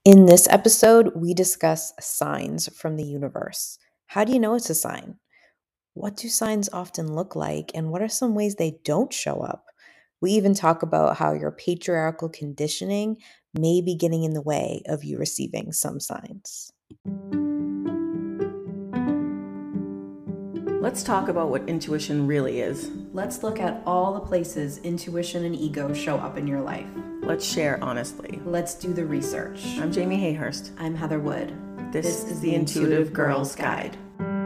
In this episode, we discuss signs from the universe. How do you know it's a sign? What do signs often look like, and what are some ways they don't show up? We even talk about how your patriarchal conditioning may be getting in the way of you receiving some signs. Let's talk about what intuition really is. Let's look at all the places intuition and ego show up in your life. Let's share honestly. Let's do the research. I'm Jamie Hayhurst. I'm Heather Wood. This is the Intuitive Girl's Guide.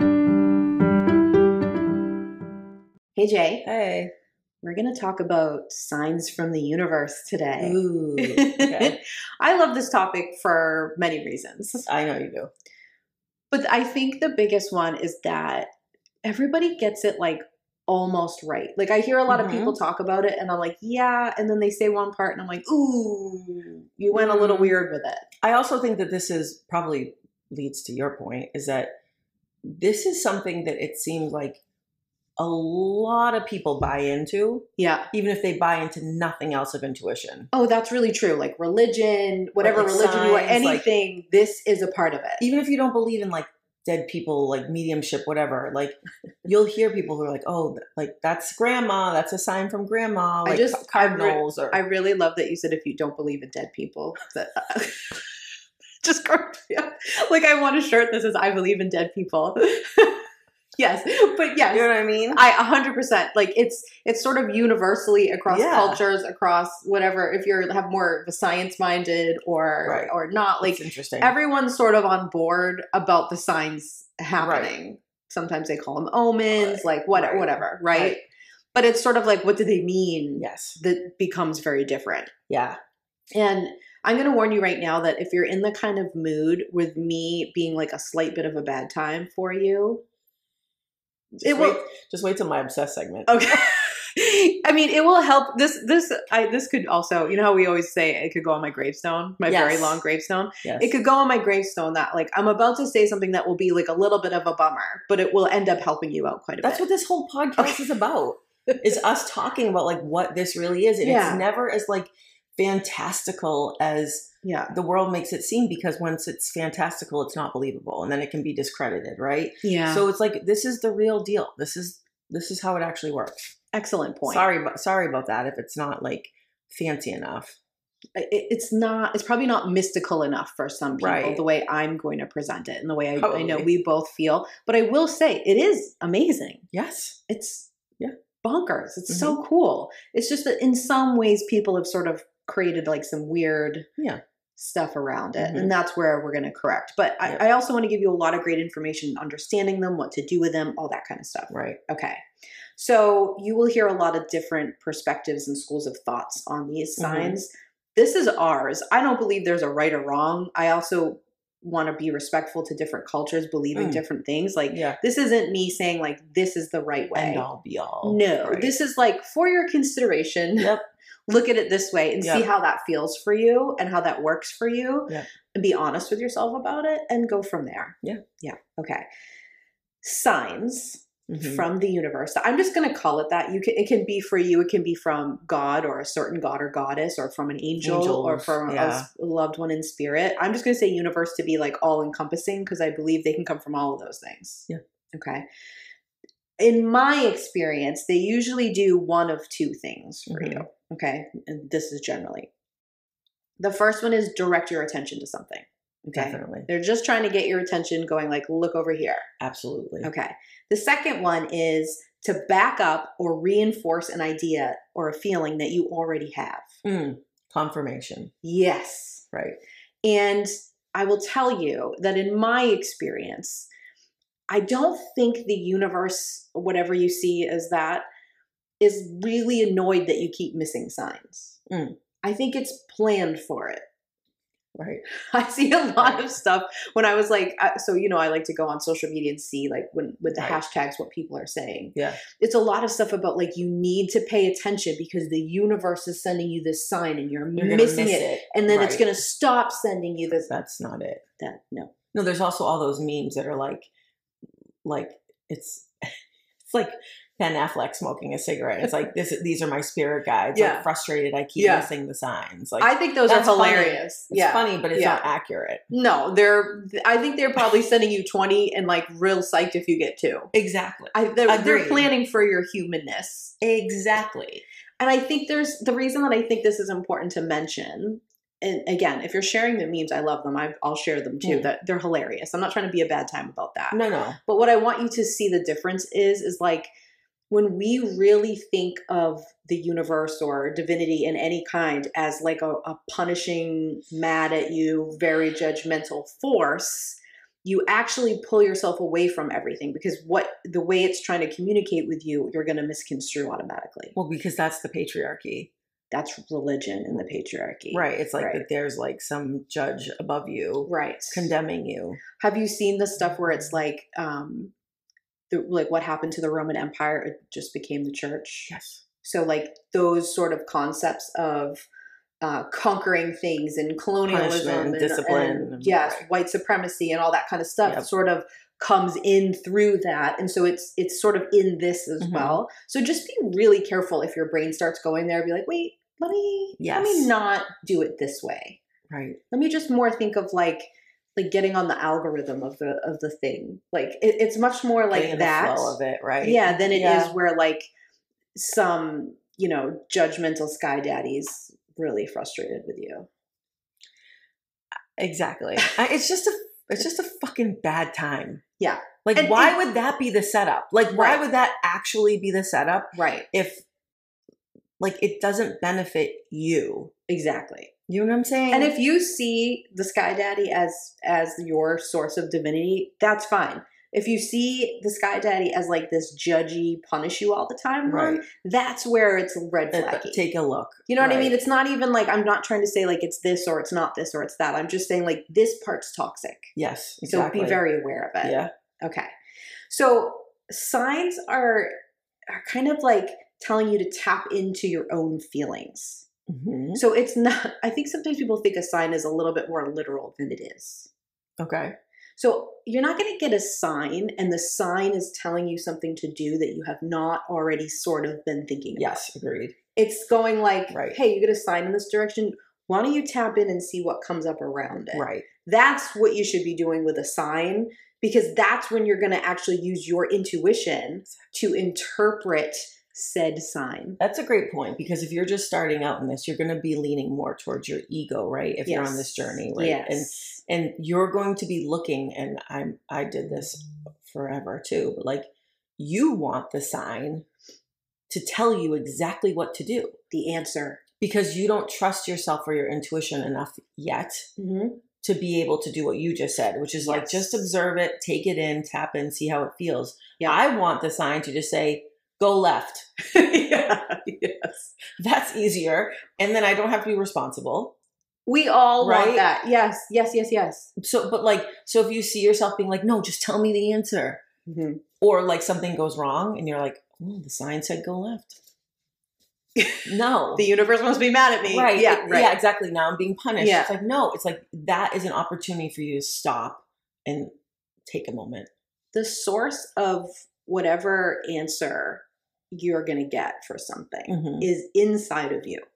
Hey, Jay. Hey. We're going to talk about signs from the universe today. Ooh. Okay. I love this topic for many reasons. I know you do. But I think the biggest one is that everybody gets it like almost right. Like I hear a lot of people talk about it and I'm like, yeah. And then they say one part and I'm like, ooh, you went a little weird with it. I also think that this is probably leads to your point, is that this is something that it seems like a lot of people buy into. Yeah. Even if they buy into nothing else of intuition. Oh, that's really true. Like religion, whatever like religion you are, signs, anything, this is a part of it. Even if you don't believe in like dead people, like mediumship, whatever, like you'll hear people who are like, oh, like that's grandma, that's a sign from grandma, like cardinals. I really love that you said if you don't believe in dead people. That just correct me up. Like I want a shirt that says I believe in dead people. Yes, but yes, you know what I mean? I 100%. Like it's sort of universally across cultures, across whatever. If you have more of a science-minded or not, like that's interesting. Everyone's sort of on board about the signs happening. Right. Sometimes they call them omens, like whatever, right? But it's sort of like, what do they mean? Yes, that becomes very different. Yeah, and I'm going to warn you right now that if you're in the kind of mood with me being like a slight bit of a bad time for you. Just wait till my obsessed segment. Okay. I mean, it will help. This could also, you know how we always say it could go on my gravestone, my very long gravestone. Yes. It could go on my gravestone that like I'm about to say something that will be like a little bit of a bummer, but it will end up helping you out quite a bit. That's what this whole podcast is about. Is us talking about like what this really is, and it's never as like fantastical as the world makes it seem, because once it's fantastical, it's not believable, and then it can be discredited, right? Yeah. So it's like this is the real deal. This is how it actually works. Excellent point. Sorry about that if it's not like fancy enough. It's not. It's probably not mystical enough for some people. The way I'm going to present it, and the way I know we both feel. But I will say it is amazing. Yes, it's bonkers. It's so cool. It's just that in some ways people have sort of created like some weird stuff around it. And that's where we're going to correct. But I also want to give you a lot of great information, understanding them, what to do with them, all that kind of stuff. Right. Okay. So you will hear a lot of different perspectives and schools of thoughts on these signs. This is ours. I don't believe there's a right or wrong. I also want to be respectful to different cultures, believing different things. Like this isn't me saying like, this is the right way. End all be all. No, this is like for your consideration. Yep. Look at it this way and see how that feels for you and how that works for you. Yeah. And be honest with yourself about it and go from there. Yeah. Yeah. Okay. Signs from the universe. I'm just going to call it that. It can be for you. It can be from God or a certain god or goddess, or from an angel or from a loved one in spirit. I'm just going to say universe to be like all encompassing, because I believe they can come from all of those things. Yeah. Okay. In my experience, they usually do one of two things for you. Okay. And this is generally. The first one is direct your attention to something. Okay. Definitely. They're just trying to get your attention, going like, look over here. Absolutely. Okay. The second one is to back up or reinforce an idea or a feeling that you already have. Confirmation. Yes. Right. And I will tell you that in my experience, I don't think the universe, whatever you see as that, is really annoyed that you keep missing signs. I think it's planned for it. Right. I see a lot of stuff when I was like, so, you know, I like to go on social media and see like with the hashtags, what people are saying. Yeah. It's a lot of stuff about like, you need to pay attention because the universe is sending you this sign and you're missing it. And then it's going to stop sending you this. That's not it. No, there's also all those memes that are like it's like Ben Affleck smoking a cigarette. It's like these are my spirit guides. Yeah. Like frustrated, I keep missing the signs. Like I think those are hilarious. Funny. It's funny, but it's not accurate. No, I think they're probably sending you 20 and like real psyched if you get 2. Exactly. They're planning for your humanness. Exactly. And I think the reason that I think this is important to mention, and again, if you're sharing the memes, I love them. I'll share them too. That they're hilarious. I'm not trying to be a bad time about that. No. But what I want you to see the difference is like when we really think of the universe or divinity in any kind as like a punishing, mad at you, very judgmental force, you actually pull yourself away from everything because the way it's trying to communicate with you, you're going to misconstrue automatically. Well, because that's the patriarchy. That's religion in the patriarchy. Right. It's like that there's like some judge above you. Right. Condemning you. Have you seen the stuff where it's like, like what happened to the Roman Empire? It just became the church. Yes. So like those sort of concepts of conquering things and colonialism and discipline. And yes, white supremacy and all that kind of stuff sort of comes in through that. And so it's sort of in this as well. So just be really careful if your brain starts going there. Be like, wait, let me not do it this way. Right. Let me just more think of like getting on the algorithm of the thing. Like it's much more like getting that. The flow of it, right? Yeah, than it is where like some, judgmental sky daddies really frustrated with you. Exactly. It's just a fucking bad time. Yeah. Like why would that be the setup? Like why would that actually be the setup? Right. If like it doesn't benefit you. Exactly. You know what I'm saying? And if you see the sky daddy as your source of divinity, that's fine. If you see the sky daddy as like this judgy, punish you all the time, right? That's where it's red flaggy. Take a look. You know what I mean? It's not even like, I'm not trying to say like it's this or it's not this or it's that. I'm just saying like this part's toxic. Yes, exactly. So be very aware of it. Yeah. Okay. So signs are kind of like telling you to tap into your own feelings. Mm-hmm. So it's not, I think sometimes people think a sign is a little bit more literal than it is. Okay. So you're not going to get a sign and the sign is telling you something to do that you have not already sort of been thinking about. Yes, agreed. It's going like, hey, you get a sign in this direction. Why don't you tap in and see what comes up around it? Right. That's what you should be doing with a sign, because that's when you're going to actually use your intuition to interpret said sign. That's a great point, because if you're just starting out in this, you're going to be leaning more towards your ego, right? If you're on this journey, right? Yes. And you're going to be looking, and I did this forever too, but like you want the sign to tell you exactly what to do. The answer. Because you don't trust yourself or your intuition enough yet to be able to do what you just said, which is like just observe it, take it in, tap in, see how it feels. Yeah. I want the sign to just say, go left. Yes. That's easier. And then I don't have to be responsible. We all want that. Yes. So if you see yourself being like, no, just tell me the answer. Mm-hmm. Or like something goes wrong and you're like, oh, the sign said go left. No. The universe must be mad at me. Right. Yeah, exactly. Now I'm being punished. Yeah. It's like, no, it's like that is an opportunity for you to stop and take a moment. The source of whatever answer you're going to get for something is inside of you.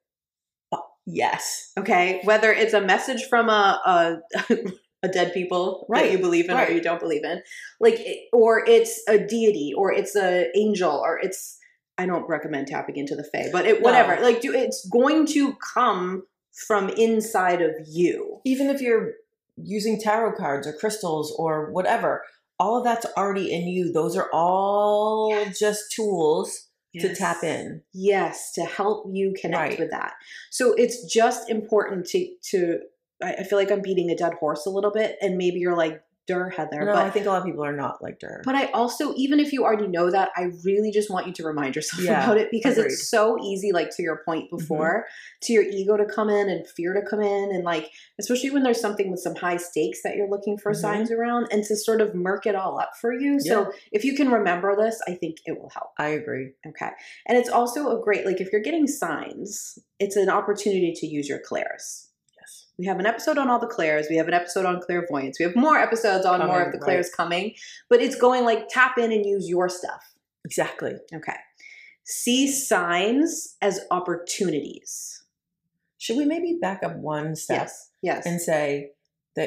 Yes. Okay. Whether it's a message from a dead people that you believe in or you don't believe in, like, or it's a deity, or it's an angel, or it's, I don't recommend tapping into the fae, but whatever. Like, it's going to come from inside of you. Even if you're using tarot cards or crystals or whatever, all of that's already in you. Those are all just tools to tap in. Yes, to help you connect with that. So it's just important to I feel like I'm beating a dead horse a little bit, and maybe you're like, Dur, Heather. No, but I think a lot of people are not like Dur. But I also, even if you already know that, I really just want you to remind yourself about it, because it's so easy, like to your point before, to your ego to come in and fear to come in, and like, especially when there's something with some high stakes that you're looking for signs around, and to sort of murk it all up for you. So if you can remember this, I think it will help. I agree. Okay. And it's also a great, like if you're getting signs, it's an opportunity to use your clairs. We have an episode on all the clairs. We have an episode on clairvoyance. We have more episodes on more of the clairs coming. But it's going like tap in and use your stuff. Exactly. Okay. See signs as opportunities. Should we maybe back up one step? Yes. And say that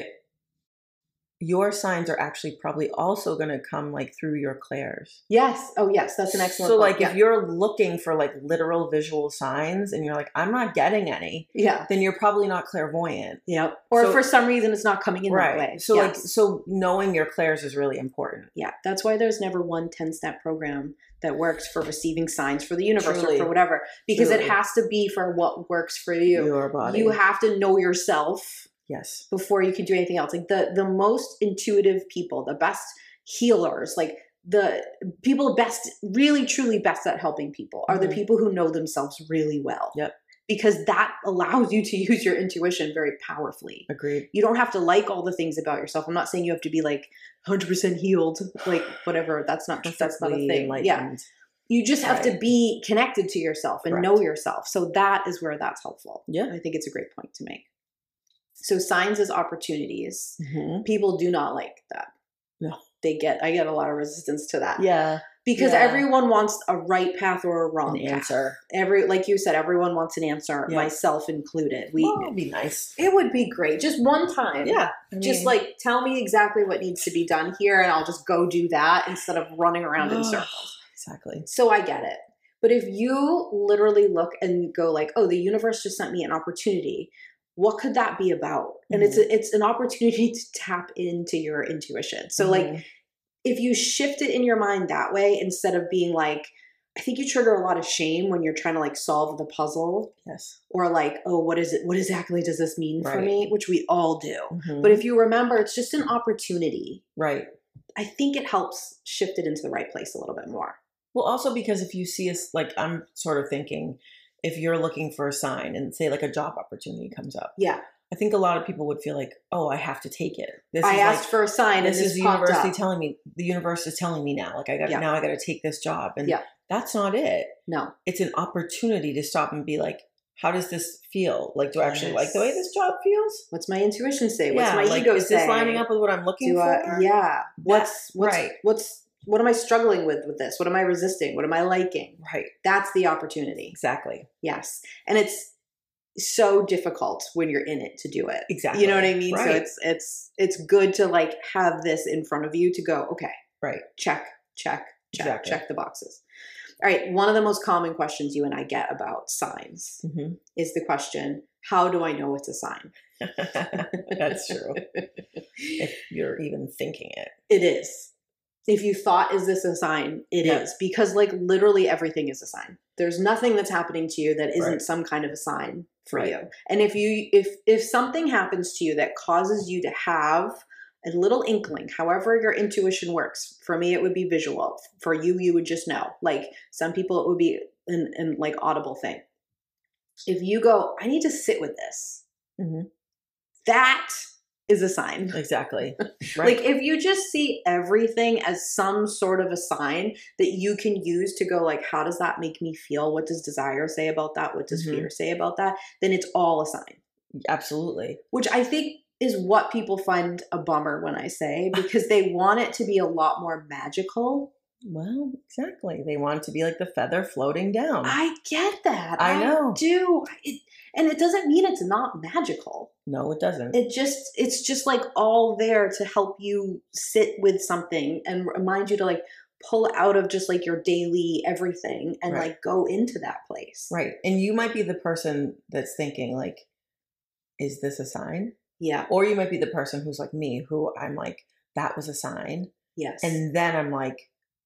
your signs are actually probably also going to come like through your clairs. Yes. Oh, yes. That's an excellent point. So like if you're looking for like literal visual signs and you're like, I'm not getting any, then you're probably not clairvoyant. Yep. Or for some reason it's not coming in that way. So so knowing your clairs is really important. Yeah. That's why there's never one 10-step program that works for receiving signs for the universe or for whatever, because it has to be for what works for you. Your body. You have to know yourself. Yes. Before you can do anything else. Like the most intuitive people, the best healers, like the people best, really truly best at helping people are the people who know themselves really well. Yep. Because that allows you to use your intuition very powerfully. Agreed. You don't have to like all the things about yourself. I'm not saying you have to be like 100% healed, like whatever. That's not a thing. Yeah. You just have to be connected to yourself and know yourself. So that is where that's helpful. Yeah. I think it's a great point to make. So signs as opportunities. People do not like that. No. I get a lot of resistance to that. Yeah. Because everyone wants a right path or a wrong answer. Like you said, everyone wants an answer, myself included. It would be nice. It would be great. Just one time. Yeah. Just like tell me exactly what needs to be done here and I'll just go do that instead of running around in circles. Exactly. So I get it. But if you literally look and go like, oh, the universe just sent me an opportunity. What could that be about? And it's an opportunity to tap into your intuition. So like if you shift it in your mind that way, instead of being like, I think you trigger a lot of shame when you're trying to like solve the puzzle. Yes. Or like, oh, what is it? What exactly does this mean for me? Which we all do. But if you remember, it's just an opportunity. Right. I think it helps shift it into the right place a little bit more. Well, also because if you see us, like I'm sort of thinking, if you're looking for a sign and say like a job opportunity comes up. Yeah. I think a lot of people would feel like, oh, I have to take it. I asked for a sign. This is the university telling me. The universe is telling me now. Like I got to take this job, and that's not it. No, it's an opportunity to stop and be like, how does this feel? Like, do I actually like the way this job feels? What's my intuition say? What's my ego say? Is this lining up with what I'm looking for? Yeah. What am I struggling with this? What am I resisting? What am I liking? Right. That's the opportunity. Exactly. Yes. And it's so difficult when you're in it to do it. Exactly. You know what I mean? Right. So it's good to like have this in front of you to go, okay. Right. Check the boxes. All right. One of the most common questions you and I get about signs is the question, how do I know it's a sign? That's true. If you're even thinking it. It is. If you thought, is this a sign? It is. Because like literally everything is a sign. There's nothing that's happening to you that isn't some kind of a sign for you. And if something happens to you that causes you to have a little inkling, however your intuition works, for me it would be visual. For you, you would just know. Like some people it would be an like audible thing. If you go, I need to sit with this, that is a sign. Exactly. Right. Like if you just see everything as some sort of a sign that you can use to go like, how does that make me feel? What does desire say about that? What does fear say about that? Then it's all a sign. Absolutely. Which I think is what people find a bummer when I say, because they want it to be a lot more magical. Well, exactly. They want it to be like the feather floating down. I get that. I know. Do. And it doesn't mean it's not magical. No, it doesn't. It's just like all there to help you sit with something and remind you to like pull out of just like your daily everything and like go into that place. Right. And you might be the person that's thinking like, is this a sign? Yeah. Or you might be the person who's like me, who I'm like, that was a sign. Yes. And then I'm like,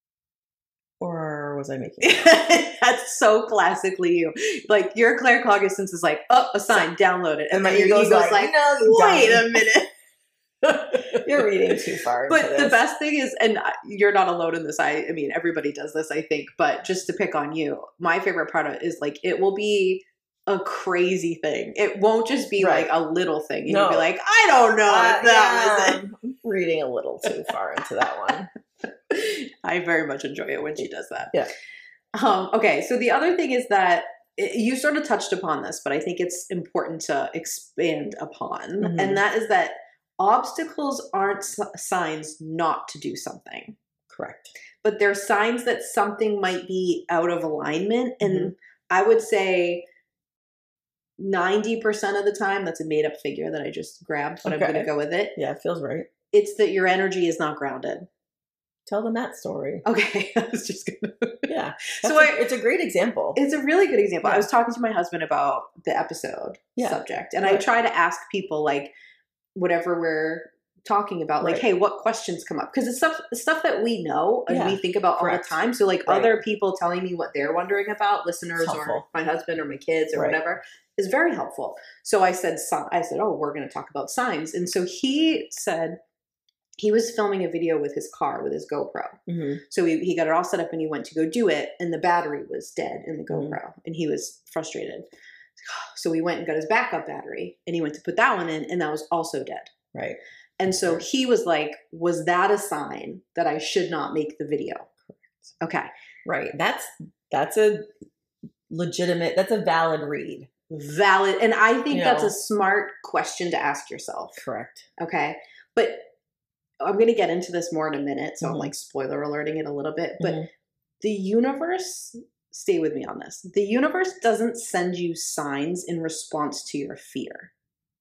or was I making it? That's so classically you. Like your claircognizance is like, oh, a sign, download it. And my ego's like, no, wait a minute. You're reading too far. But the best thing is, and you're not alone in this. I mean, everybody does this, I think. But just to pick on you, my favorite part of it is like, it will be a crazy thing. It won't just be like a little thing. You'll be like, I don't know if that was it. I'm reading a little too far into that one. I very much enjoy it when she does that. Yeah. Okay. So the other thing is that you sort of touched upon this, but I think it's important to expand upon. And that is that obstacles aren't signs not to do something. Correct. But there's signs that something might be out of alignment. And I would say 90% of the time, that's a made up figure that I just grabbed, but I'm going to go with it. Yeah, it feels right. It's that your energy is not grounded. Tell them that story. Okay. I was just going to. Yeah. It's a great example. It's a really good example. Yeah. I was talking to my husband about the episode subject, and I try to ask people, like, whatever we're talking about, like, hey, what questions come up? Because it's stuff that we know and we think about all the time. So, like, other people telling me what they're wondering about, listeners or my husband or my kids or whatever, is very helpful. So I said, oh, we're going to talk about signs. And so he said he was filming a video with his car, with his GoPro. So he got it all set up and he went to go do it, and the battery was dead in the GoPro, and he was frustrated. So he went and got his backup battery, and he went to put that one in, and that was also dead. Right. And so he was like, was that a sign that I should not make the video? Okay. Right. That's a legitimate, that's a valid read. Valid. And I think that's a smart question to ask yourself. Correct. Okay. But I'm going to get into this more in a minute. So I'm like spoiler alerting it a little bit. But the universe, stay with me on this. The universe doesn't send you signs in response to your fear.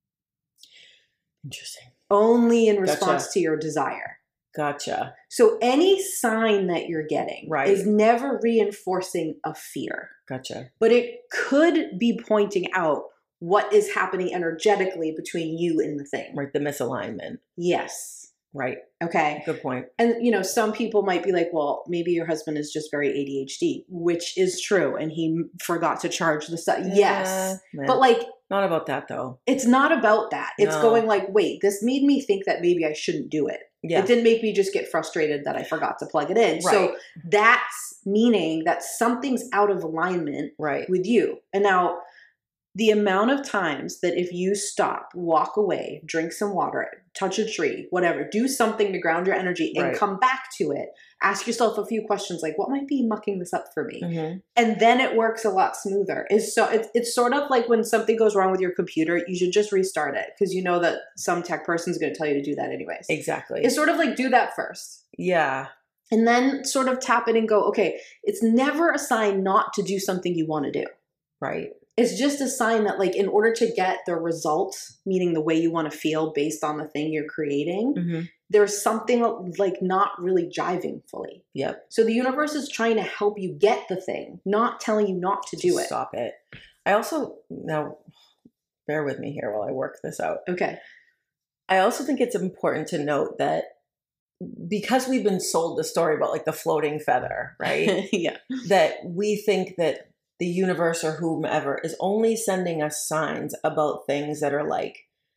Interesting. Only in response to your desire. Gotcha. So any sign that you're getting is never reinforcing a fear. Gotcha. But it could be pointing out what is happening energetically between you and the thing. Right. The misalignment. Yes. Right. Okay. Good point. And, some people might be like, well, maybe your husband is just very ADHD, which is true. And he forgot to charge the stuff. Yes. Man. But like, not about that though. It's not about that. It's going like, wait, this made me think that maybe I shouldn't do it. Yeah. It didn't make me just get frustrated that I forgot to plug it in. Right. So that's meaning that something's out of alignment with you. And now the amount of times that if you stop, walk away, drink some water, touch a tree, whatever, do something to ground your energy and come back to it, ask yourself a few questions like, what might be mucking this up for me? And then it works a lot smoother. It's sort of like when something goes wrong with your computer, you should just restart it because you know that some tech person's going to tell you to do that anyways. Exactly. It's sort of like do that first. Yeah. And then sort of tap it and go, okay, it's never a sign not to do something you want to do. Right. It's just a sign that, like, in order to get the result, meaning the way you want to feel based on the thing you're creating, there's something like not really jiving fully. Yep. So the universe is trying to help you get the thing, not telling you not to do it. Stop it. I also, now bear with me here while I work this out. Okay. I also think it's important to note that because we've been sold the story about like the floating feather, right? Yeah. That we think that the universe or whomever is only sending us signs about things that are like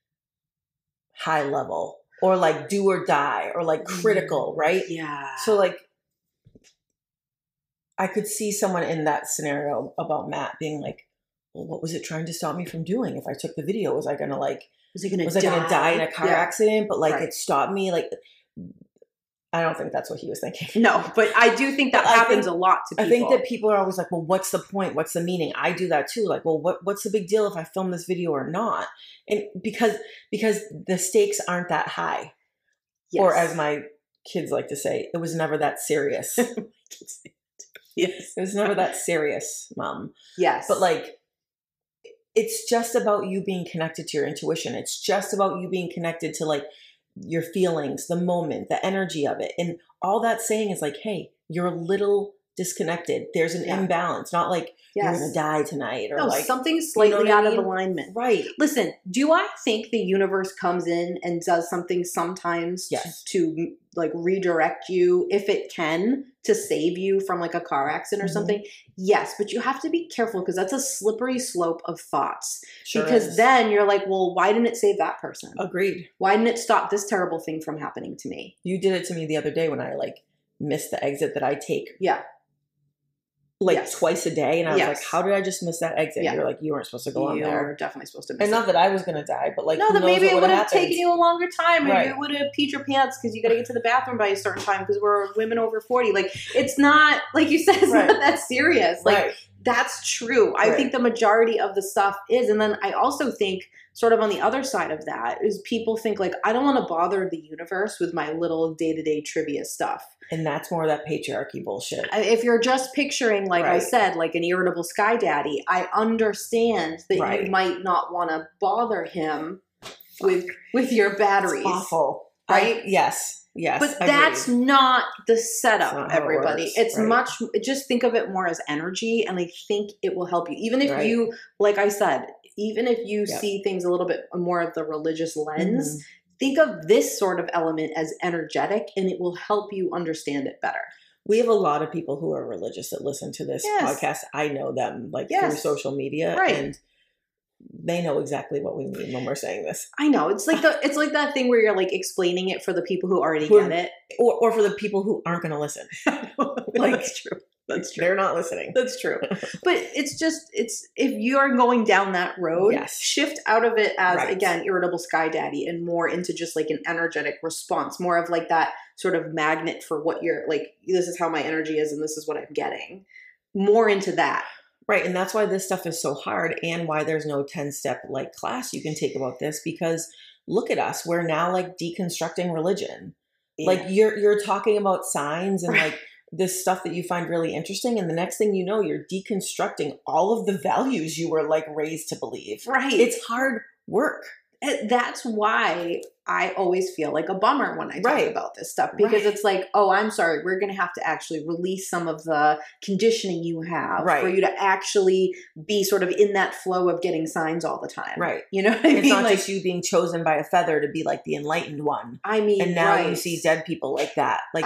high level or like do or die or like critical, right? Yeah. So like I could see someone in that scenario about Matt being like, well, what was it trying to stop me from doing? If I took the video, was I going to die in a car accident? But like it stopped me. Like, I don't think that's what he was thinking. No, but I do think that happens a lot to people. I think that people are always like, well, what's the point? What's the meaning? I do that too. Like, well, what's the big deal if I film this video or not? And because the stakes aren't that high. Yes. Or as my kids like to say, it was never that serious. Yes. It was never that serious, Mom. Yes. But like, it's just about you being connected to your intuition. It's just about you being connected to like your feelings, the moment, the energy of it. And all that's saying is like, hey, you're a little disconnected. There's an imbalance, not like you're going to die tonight or like something slightly out of alignment. Right. Listen, do I think the universe comes in and does something sometimes to like redirect you if it can to save you from like a car accident or something? Yes, but you have to be careful because that's a slippery slope of thoughts. Sure because is. Then you're like, well, why didn't it save that person? Agreed. Why didn't it stop this terrible thing from happening to me? You did it to me the other day when I like missed the exit that I take. Yeah. Like twice a day. And I was like, how did I just miss that exit? You're like, you weren't supposed to go on there. You're definitely supposed to miss And not that I was going to die, but like, no, that maybe it would have taken you a longer time. Maybe Right. it would have peed your pants because you got to get to the bathroom by a certain time because we're women over 40. Like, it's not, like you said, it's not that serious. Like, That's true. I think the majority of the stuff is. And then I also think sort of on the other side of that is people think like, I don't want to bother the universe with my little day-to-day trivia stuff. And that's more of that patriarchy bullshit. If you're just picturing, like I said, like an irritable sky daddy, I understand that you might not want to bother him with your batteries. It's awful. Right? Yes. But that's not the setup, everybody. It's much, just think of it more as energy, and I think it will help you. Even if you, like I said, even if you see things a little bit more of the religious lens, think of this sort of element as energetic, and it will help you understand it better. We have a lot of people who are religious that listen to this podcast. I know them through social media, and they know exactly what we mean when we're saying this. I know. It's like that thing where you're like explaining it for the people who already get it. Or for the people who aren't going to listen. That's true. That's true. They're not listening. That's true. But it's if you are going down that road, shift out of it as, again, irritable sky daddy and more into just like an energetic response, more of like that sort of magnet for what you're like, this is how my energy is and this is what I'm getting. More into that. Right. And that's why this stuff is so hard and why there's no 10-step like class you can take about this, because look at us. We're now like deconstructing religion. Yeah. Like you're talking about signs and like this stuff that you find really interesting. And the next thing you know, you're deconstructing all of the values you were like raised to believe. Right. It's hard work. That's why I always feel like a bummer when I talk about this stuff, because it's like, oh, I'm sorry, we're going to have to actually release some of the conditioning you have for you to actually be sort of in that flow of getting signs all the time. Right. You know what I mean? It's not like, just you being chosen by a feather to be like the enlightened one. I mean, and now you see dead people like that. Like,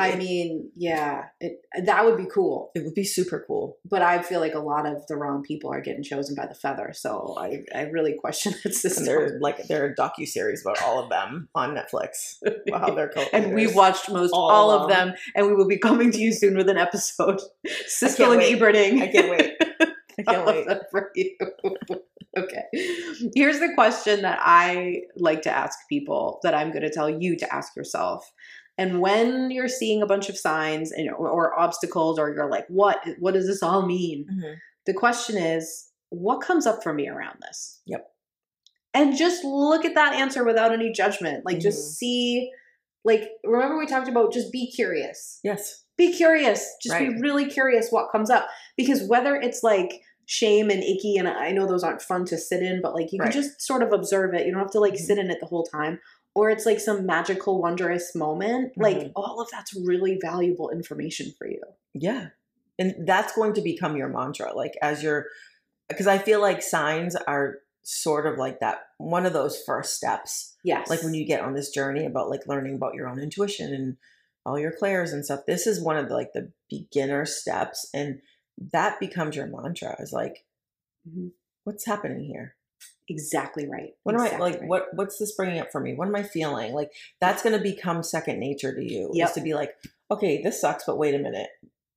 that would be cool. It would be super cool. But I feel like a lot of the wrong people are getting chosen by the feather. So I really question that system. And there are docuseries about all of them on Netflix. Wow, they're cool. And we watched all of them, and we will be coming to you soon with an episode. Siskel and Eberting. I can't wait. I can't wait. For you. Okay. Here's the question that I like to ask people that I'm going to tell you to ask yourself. And when you're seeing a bunch of signs or obstacles, or you're like, what does this all mean? Mm-hmm. The question is, what comes up for me around this? Yep. And just look at that answer without any judgment. Like, just see, like, remember we talked about just be curious. Yes. Be curious. Just be really curious what comes up. Because whether it's like shame and icky, and I know those aren't fun to sit in, but like you can just sort of observe it. You don't have to like sit in it the whole time. Or it's like some magical, wondrous moment. Like all of that's really valuable information for you. Yeah. And that's going to become your mantra. Like because I feel like signs are sort of like that, one of those first steps. Yes. Like when you get on this journey about like learning about your own intuition and all your clairs and stuff, this is one of the beginner steps. And that becomes your mantra, is like, what's happening here? Exactly right. What's this bringing up for me? What am I feeling? Like that's going to become second nature to you. Is to be like, okay, this sucks, but wait a minute.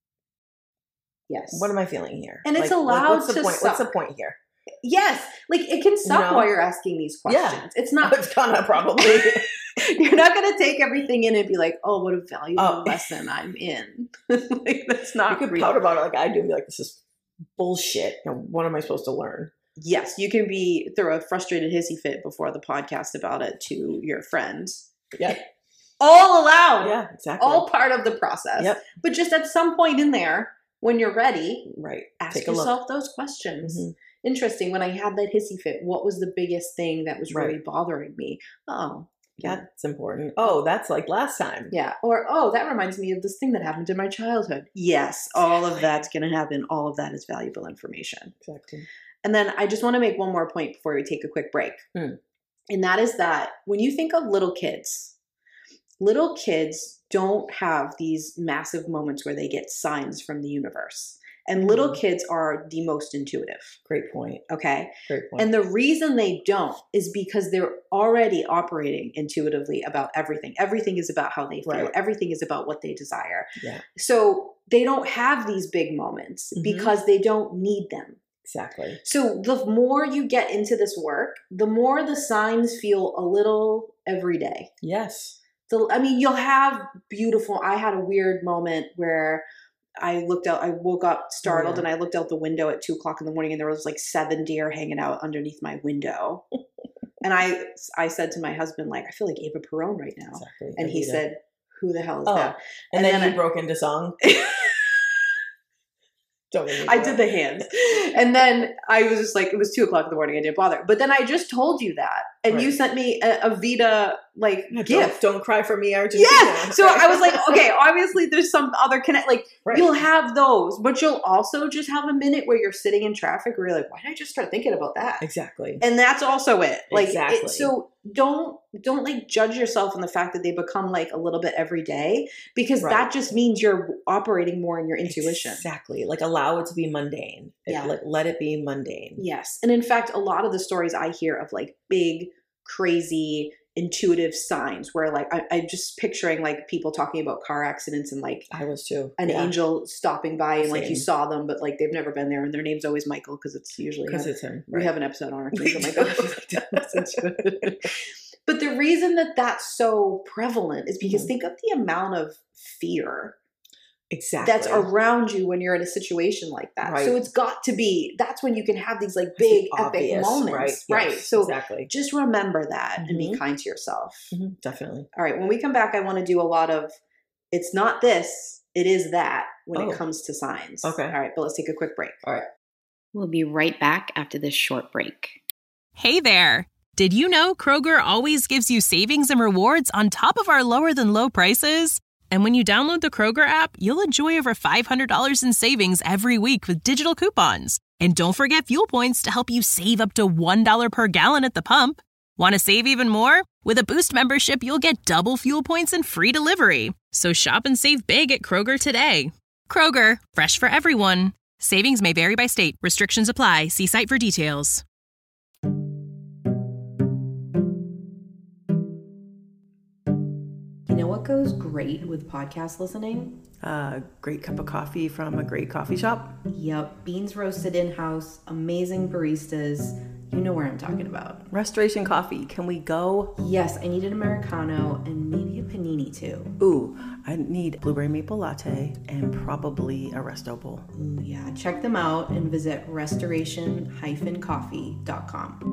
Yes. What am I feeling here? And it's allowed what's the point? What's the point here? Yes. Like it can suck while you're asking these questions. Yeah. It's not. It's gonna probably. You're not going to take everything in and be like, oh, what a valuable lesson I'm in. Like that's not. You could pout about it like I do and be like, this is bullshit. What am I supposed to learn? Yes, you can throw a frustrated hissy fit before the podcast about it to your friends. Yeah. All allowed. Yeah, exactly. All part of the process. Yep. But just at some point in there, when you're ready, ask yourself those questions. Mm-hmm. Interesting. When I had that hissy fit, what was the biggest thing that was really bothering me? Oh, yeah, that's important. Oh, that's like last time. Yeah. Or, oh, that reminds me of this thing that happened in my childhood. Yes, all of that's going to happen. All of that is valuable information. Exactly. And then I just want to make one more point before we take a quick break. And that is that when you think of little kids don't have these massive moments where they get signs from the universe. And little kids are the most intuitive. Great point. Okay. Great point. And the reason they don't is because they're already operating intuitively about everything. Everything is about how they feel. Right. Everything is about what they desire. Yeah. So they don't have these big moments because they don't need them. Exactly. So the more you get into this work, the more the signs feel a little everyday. Yes. You'll have I had a weird moment where I woke up startled and I looked out the window at 2:00 in the morning and there was like 7 deer hanging out underneath my window. And I said to my husband, like, I feel like Eva Peron right now. Exactly. And he said, who the hell is that? And then you broke into song. I did the hands. And then I was just like, it was 2:00 in the morning. I didn't bother. But then I just told you that. And you sent me a Vita gift. Don't cry for me, Argentina. Yeah. So I was like, okay, obviously there's some other connect. Like you'll have those, but you'll also just have a minute where you're sitting in traffic where you're like, why did I just start thinking about that? Exactly. And that's also it. Like, exactly. So don't like judge yourself on the fact that they become like a little bit every day, because that just means you're operating more in your intuition. Exactly. Like allow it to be mundane. Like let it be mundane. Yes. And in fact, a lot of the stories I hear of like big, crazy, intuitive signs where like I'm just picturing like people talking about car accidents and like I was too an angel stopping by and like you saw them but like they've never been there and their name's always Michael because it's usually it's him. We have an episode on Archangel Michael. But the reason that that's so prevalent is because think of the amount of fear that's around you when you're in a situation like that. So it's got to be, that's when you can have these like big epic moments. Right. Yes, so just remember that and be kind to yourself. Definitely. All right. When we come back, I want to do a lot of, it's not this, it is that when it comes to signs. Okay. All right. But let's take a quick break. All right. We'll be right back after this short break. Hey there. Did you know Kroger always gives you savings and rewards on top of our lower than low prices? And when you download the Kroger app, you'll enjoy over $500 in savings every week with digital coupons. And don't forget fuel points to help you save up to $1 per gallon at the pump. Want to save even more? With a Boost membership, you'll get double fuel points and free delivery. So shop and save big at Kroger today. Kroger, fresh for everyone. Savings may vary by state. Restrictions apply. See site for details. You know what goes great with podcast listening? A great cup of coffee from a great coffee shop. Yep, beans roasted in-house, amazing baristas. You know where I'm talking about. Restoration Coffee. Can we go? Yes, I need an Americano and maybe a panini too. Ooh, I need blueberry maple latte and probably a resto bowl. Ooh, yeah, check them out and visit restoration-coffee.com.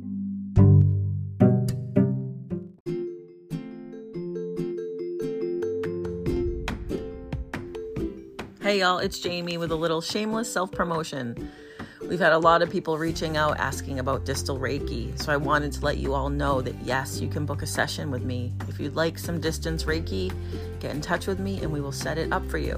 Hey y'all, it's Jamie with a little shameless self-promotion. We've had a lot of people reaching out asking about distal Reiki, so I wanted to let you all know that yes, you can book a session with me. If you'd like some distance Reiki, get in touch with me and we will set it up for you.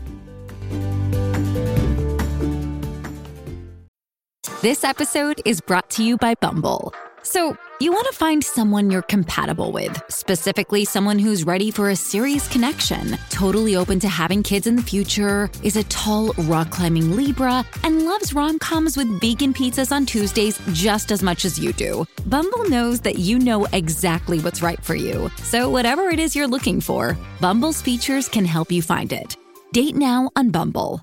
This episode is brought to you by Bumble. So, you want to find someone you're compatible with, specifically someone who's ready for a serious connection, totally open to having kids in the future, is a tall, rock-climbing Libra, and loves rom-coms with vegan pizzas on Tuesdays just as much as you do. Bumble knows that you know exactly what's right for you. So whatever it is you're looking for, Bumble's features can help you find it. Date now on Bumble.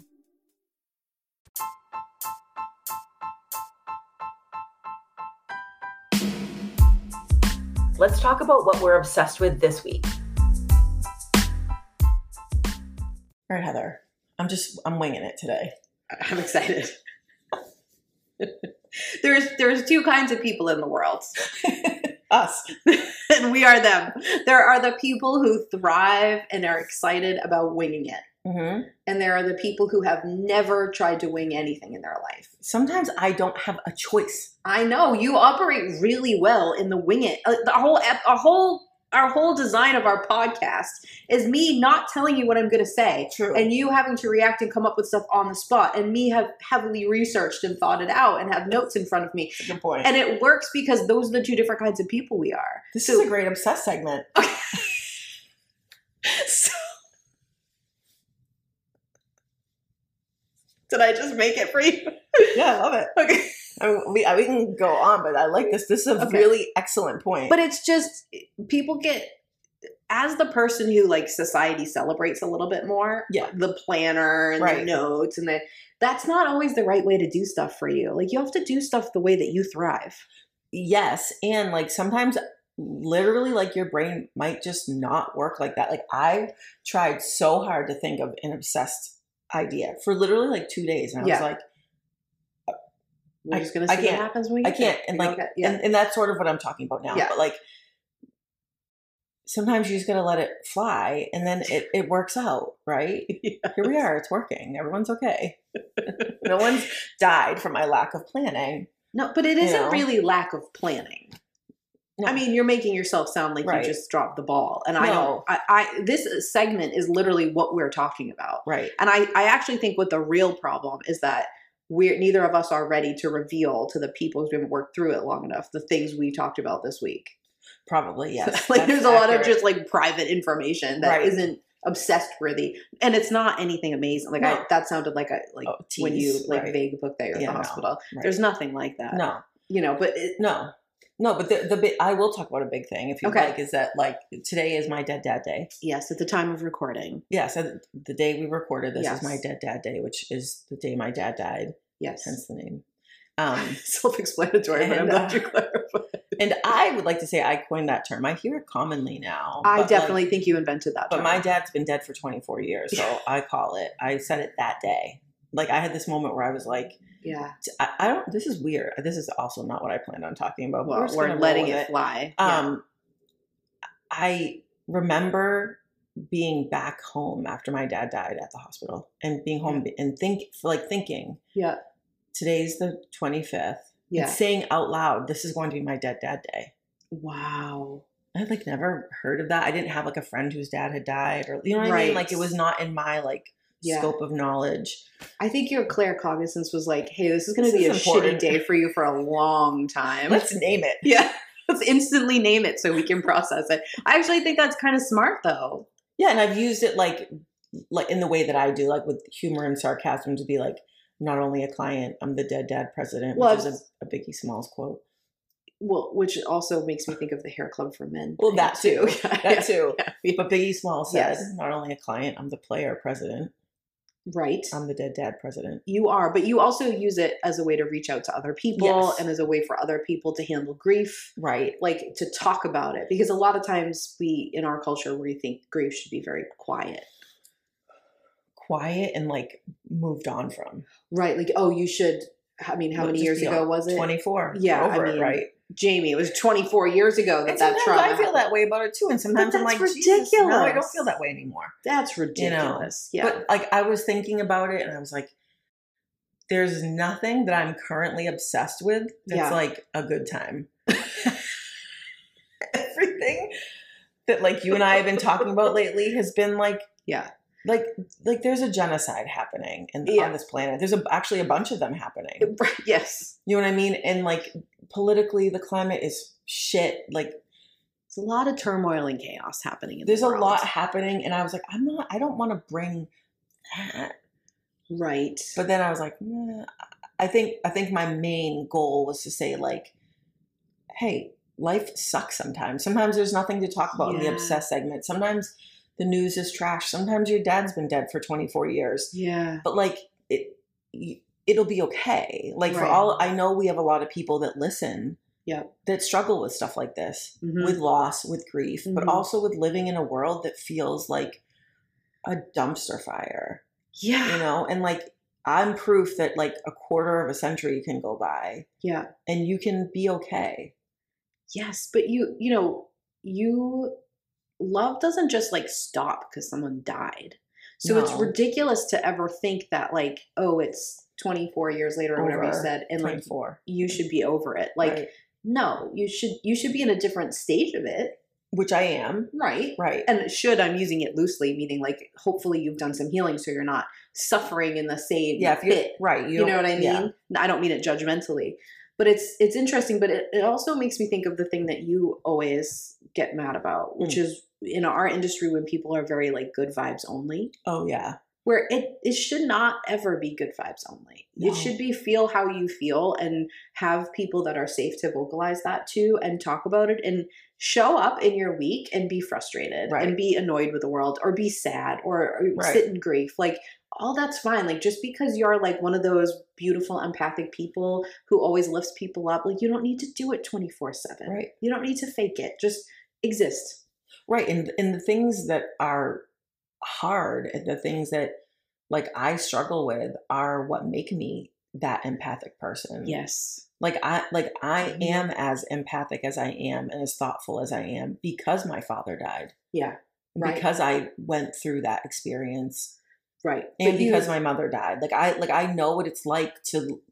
Let's talk about what we're obsessed with this week. All right, Heather. I'm winging it today. I'm excited. There's two kinds of people in the world. Us. And we are them. There are the people who thrive and are excited about winging it. Mm-hmm. And there are the people who have never tried to wing anything in their life. Sometimes I don't have a choice. I know. You operate really well in the wing it. Our whole design of our podcast is me not telling you what I'm going to say. True. And you having to react and come up with stuff on the spot. And me have heavily researched and thought it out and have notes in front of me. That's a good point. And it works because those are the two different kinds of people we are. This is a great obsessed segment. Okay. So, did I just make it for you? Yeah, I love it. Okay. I mean, we can go on, but I like this. This is a really excellent point. But it's just, people get, as the person who like society celebrates a little bit more, the planner and the notes and that's not always the right way to do stuff for you. Like you have to do stuff the way that you thrive. Yes. And like sometimes literally like your brain might just not work like that. Like I've tried so hard to think of an obsessed idea for literally like 2 days. And I was like, we're just going to see what happens when we get there. And like, and that's sort of what I'm talking about now. But like, sometimes you just got to let it fly and then it works out, right? Yes. Here we are. It's working. Everyone's okay. No one's died from my lack of planning. No, but it isn't really lack of planning. No. I mean, you're making yourself sound like you just dropped the ball. And I this segment is literally what we're talking about. Right. And I actually think what the real problem is that neither of us are ready to reveal to the people who haven't worked through it long enough the things we talked about this week. Probably, yes. Like there's a lot of just like private information that isn't obsessed worthy, and it's not anything amazing. Like that sounded like when you vague book that you're at the hospital. Right. There's nothing like that. No, but but the big, I will talk about a big thing if you like. Is that like today is my dead dad day? Yes, at the time of recording. Yes, the day we recorded this is my dead dad day, which is the day my dad died. Yes, hence the name. Self-explanatory, but I'm glad you clarified. And I would like to say I coined that term. I hear it commonly now. I definitely think you invented that term. But my dad's been dead for 24 years, so I call it. I said it that day. Like I had this moment where I was like, I don't. This is weird. This is also not what I planned on talking about. Well, we're letting it fly. I remember being back home after my dad died at the hospital and being home and thinking. Yeah. Today's the 25th. Yeah. And saying out loud, this is going to be my dead dad day. Wow. I had like never heard of that. I didn't have like a friend whose dad had died or, you know what I mean? Like it was not in my like scope of knowledge. I think your claircognizance was like, hey, this is going to be a shitty day for you for a long time. Let's name it. Yeah. Let's instantly name it so we can process it. I actually think that's kind of smart though. Yeah. And I've used it like in the way that I do, like with humor and sarcasm to be like, not only a client, I'm the dead dad president, which is a Biggie Smalls quote. Well, which also makes me think of the Hair Club for Men. Well, that too. That too. Yeah. But Biggie Smalls said, not only a client, I'm the player president. Right. I'm the dead dad president. You are, but you also use it as a way to reach out to other people and as a way for other people to handle grief. Right. Like to talk about it. Because a lot of times in our culture, we think grief should be very quiet. Quiet and like moved on from. Right. Like, oh, you should, I mean, how many years ago was it? 24. Yeah. Right. Jamie, it was 24 years ago that trauma. I feel that way about it too. And sometimes I'm like, ridiculous. No, I don't feel that way anymore. That's ridiculous. You know? Yeah. But like I was thinking about it and I was like, there's nothing that I'm currently obsessed with that's like a good time. Everything that like you and I have been talking about lately has been like, like there's a genocide happening on this planet. There's actually a bunch of them happening. Yes. You know what I mean? And like politically, the climate is shit. Like there's a lot of turmoil and chaos happening. There's a lot happening. And I was like, I don't want to bring that. Right. But then I was like, I think my main goal was to say like, hey, life sucks sometimes. Sometimes there's nothing to talk about in the obsessed segment. Sometimes the news is trash. Sometimes your dad's been dead for 24 years. Yeah. But like it'll be okay. Like for all I know, we have a lot of people that listen that struggle with stuff like this, with loss, with grief, but also with living in a world that feels like a dumpster fire. Yeah. You know, and like I'm proof that like a quarter of a century can go by. Yeah. And you can be okay. Yes. But you love doesn't just like stop because someone died. So it's ridiculous to ever think that like, oh, it's 24 years later or whatever you said. And 24. Like you should be over it. Like, no, you should be in a different stage of it. Which I am. Right. Right. And I'm using it loosely, meaning like hopefully you've done some healing so you're not suffering in the same pit. Right. You know what I mean? Yeah. I don't mean it judgmentally. But it's interesting, but it also makes me think of the thing that you always get mad about, which is in our industry when people are very like good vibes only. Oh, yeah. Where it should not ever be good vibes only. No. It should be feel how you feel and have people that are safe to vocalize that to and talk about it and show up in your week and be frustrated and be annoyed with the world or be sad or sit in grief. Like all that's fine. Like just because you're like one of those beautiful empathic people who always lifts people up, like you don't need to do it 24/7. Right. You don't need to fake it. Just exist. Right. And the things that are hard and the things that like I struggle with are what make me that empathic person. Yes. Like I am as empathic as I am and as thoughtful as I am because my father died. Yeah. Right. Because I went through that experience. Right. And because my mother died. I know what it's like to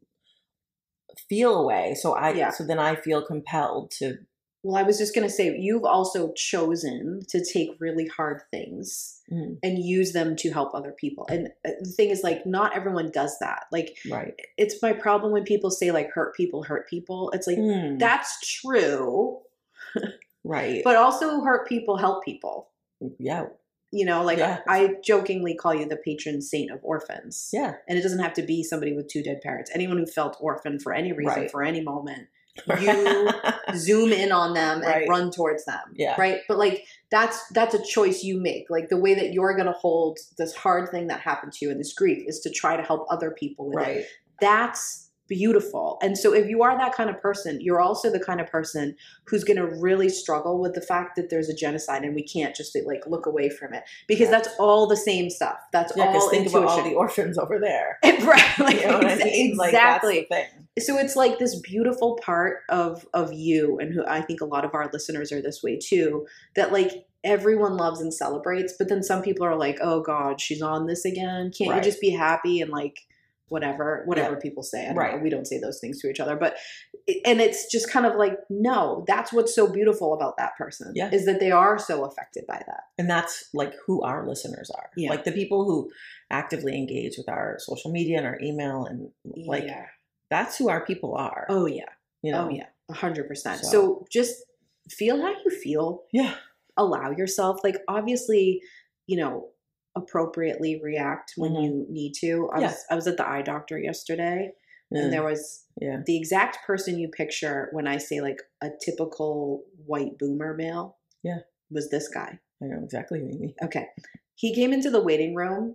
feel a way. So then I feel compelled to. Well, I was just going to say, you've also chosen to take really hard things and use them to help other people. And the thing is, like, not everyone does that. Like, right. It's my problem when people say, like, hurt people. It's like, that's true. Right. But also hurt people help people. Yeah. You know, like I jokingly call you the patron saint of orphans. Yeah. And it doesn't have to be somebody with 2 dead parents. Anyone who felt orphan for any reason, for any moment, you zoom in on them and run towards them. Yeah. Right. But like, that's a choice you make. Like the way that you're going to hold this hard thing that happened to you and this grief is to try to help other people with it. That's beautiful. And so if you are that kind of person, you're also the kind of person who's going to really struggle with the fact that there's a genocide and we can't just like look away from it because that's all the same stuff. That's all think intuition. About all the orphans over there. Right. Like, you know what I mean? Exactly. Like, that's the thing. So it's like this beautiful part of you, and who I think a lot of our listeners are this way too, that like everyone loves and celebrates, but then some people are like, oh God, she's on this again. Can't you just be happy and like whatever people say. I don't know. We don't say those things to each other, and it's just kind of like, no, that's what's so beautiful about that person is that they are so affected by that. And that's like who our listeners are. Yeah. Like the people who actively engage with our social media and our email and like, that's who our people are. Oh yeah. You know? Oh yeah. 100%. So just feel how you feel. Yeah. Allow yourself, like obviously, you know, appropriately react when you need to. I was at the eye doctor yesterday and there was the exact person you picture when I say like a typical white boomer male was this guy. I know exactly what you mean. Okay. He came into the waiting room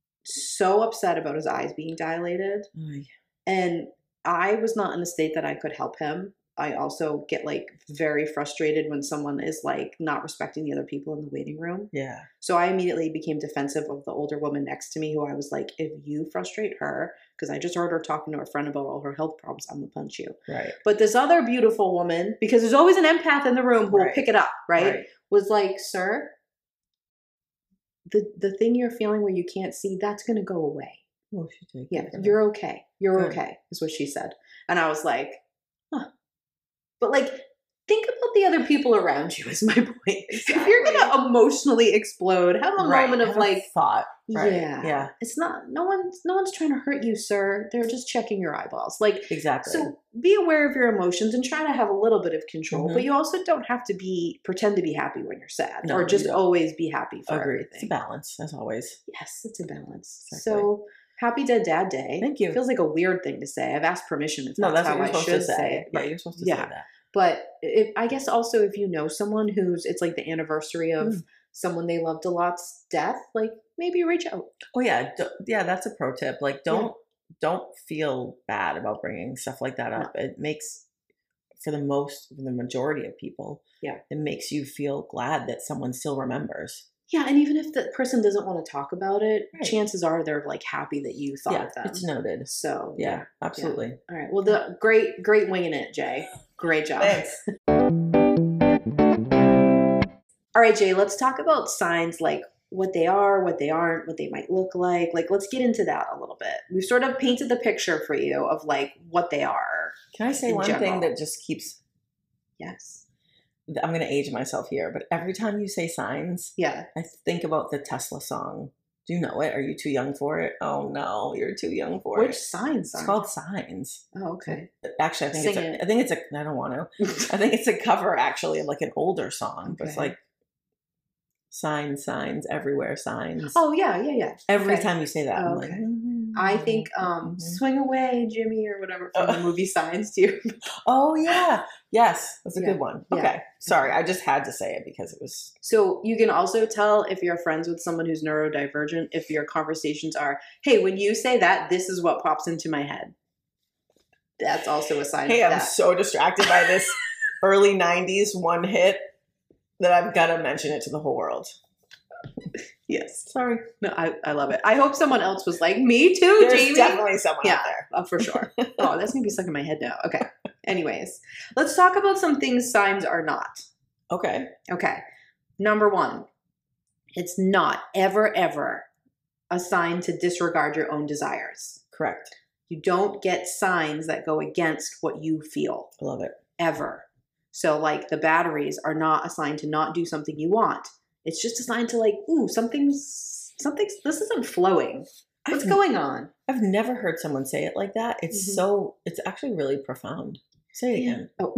so upset about his eyes being dilated. And I was not in a state that I could help him. I also get like very frustrated when someone is like not respecting the other people in the waiting room. Yeah. So I immediately became defensive of the older woman next to me who I was like, if you frustrate her, because I just heard her talking to her friend about all her health problems, I'm going to punch you. Right. But this other beautiful woman, because there's always an empath in the room who will pick it up, right? Was like, sir, the thing you're feeling where you can't see, that's going to go away. Oh, she did. Yeah, you're okay. You're okay, is what she said. And I was like, huh. But like, think about the other people around you is my point. Exactly. If you're going to emotionally explode, have a moment of like thought. Yeah. It's not, no one's trying to hurt you, sir. They're just checking your eyeballs. Like, exactly. So be aware of your emotions and try to have a little bit of control, but you also don't have to pretend to be happy when you're sad or just always be happy for everything. It's a balance, as always. Yes, it's a balance. Exactly. So happy Dead Dad Day. Thank you. It feels like a weird thing to say. I've asked permission if that's how I should say it. Yeah, you're supposed to say that. But I guess also if you know someone it's like the anniversary of someone they loved a lot's death, like maybe reach out. Oh yeah. Yeah, that's a pro tip. Like don't feel bad about bringing stuff like that up. No. It makes, for the majority of people, it makes you feel glad that someone still remembers. Yeah, and even if the person doesn't want to talk about it, chances are they're like happy that you thought of them. It's noted. So yeah, absolutely. Yeah. All right. Well, great winging it, Jay. Great job. Thanks. All right, Jay, let's talk about signs, like what they are, what they aren't, what they might look like. Like, let's get into that a little bit. We've sort of painted the picture for you of like what they are. Can I say one thing that just keeps... Yes. I'm going to age myself here, but every time you say signs, I think about the Tesla song. Do you know it? Are you too young for it? Oh no, you're too young for it. Which signs? It's called Signs. Oh, okay. Actually, I think it's I don't want to. I think it's a cover actually of like an older song, but it's like signs everywhere, signs. Oh yeah. Every time you say that, I'm like, I think Swing Away, Jimmy, or whatever from the movie Signs too. Oh yeah. Yes. That's a good one. Okay. Sorry. I just had to say it because it was. So you can also tell if you're friends with someone who's neurodivergent, if your conversations are, hey, when you say that, this is what pops into my head. That's also a sign of that. I'm so distracted by this early 90s one hit that I've got to mention it to the whole world. Yes. Sorry. No, I love it. I hope someone else was like, me too, There's Jamie. definitely someone out there. For sure. Oh, that's going to be stuck in my head now. Okay. Anyways, let's talk about some things signs are not. Okay. Okay. Number one, it's not ever a sign to disregard your own desires. Correct. You don't get signs that go against what you feel. I love it. Ever. So like the batteries are not a sign to not do something you want. It's just a sign to like, ooh, something's, this isn't flowing. What's going on? I've never heard someone say it like that. It's it's actually really profound. Say it again. Oh.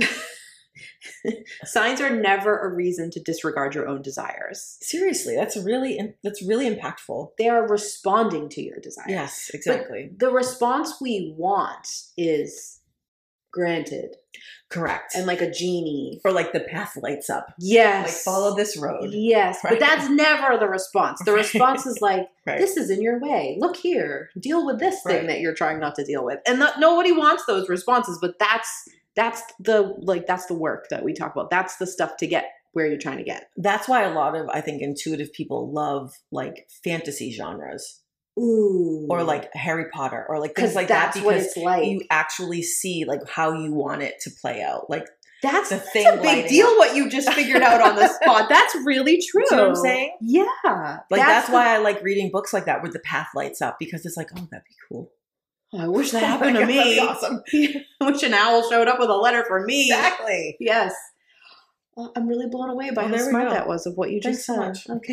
Signs are never a reason to disregard your own desires. Seriously, that's really impactful. They are responding to your desires. Yes, exactly. But the response we want is granted. Correct. And like a genie. Or like the path lights up. Yes. Like follow this road. Yes. Right? But that's never the response. The response is like, this is in your way. Look here. Deal with this thing that you're trying not to deal with. And nobody wants those responses, but that's the work that we talk about. That's the stuff to get where you're trying to get. That's why a lot of, I think, intuitive people love like fantasy genres. Ooh. Or like Harry Potter or like things like that, because what it's like. You actually see like how you want it to play out. Like that's the thing. That's a big deal what you just figured out on the spot. That's really true. You know what I'm saying? Yeah. Like that's why I like reading books like that where the path lights up, because it's like, oh, that'd be cool. Oh, I wish that happened to me. That'd be awesome. I wish an owl showed up with a letter for me. Exactly. Yes. Well, I'm really blown away by how smart that was of what you just said. Thanks so much.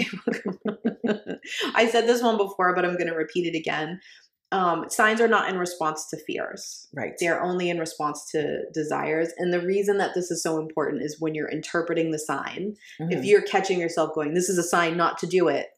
Okay. I said this one before, but I'm going to repeat it again. Signs are not in response to fears. Right. They're only in response to desires. And the reason that this is so important is when you're interpreting the sign, if you're catching yourself going, this is a sign not to do it,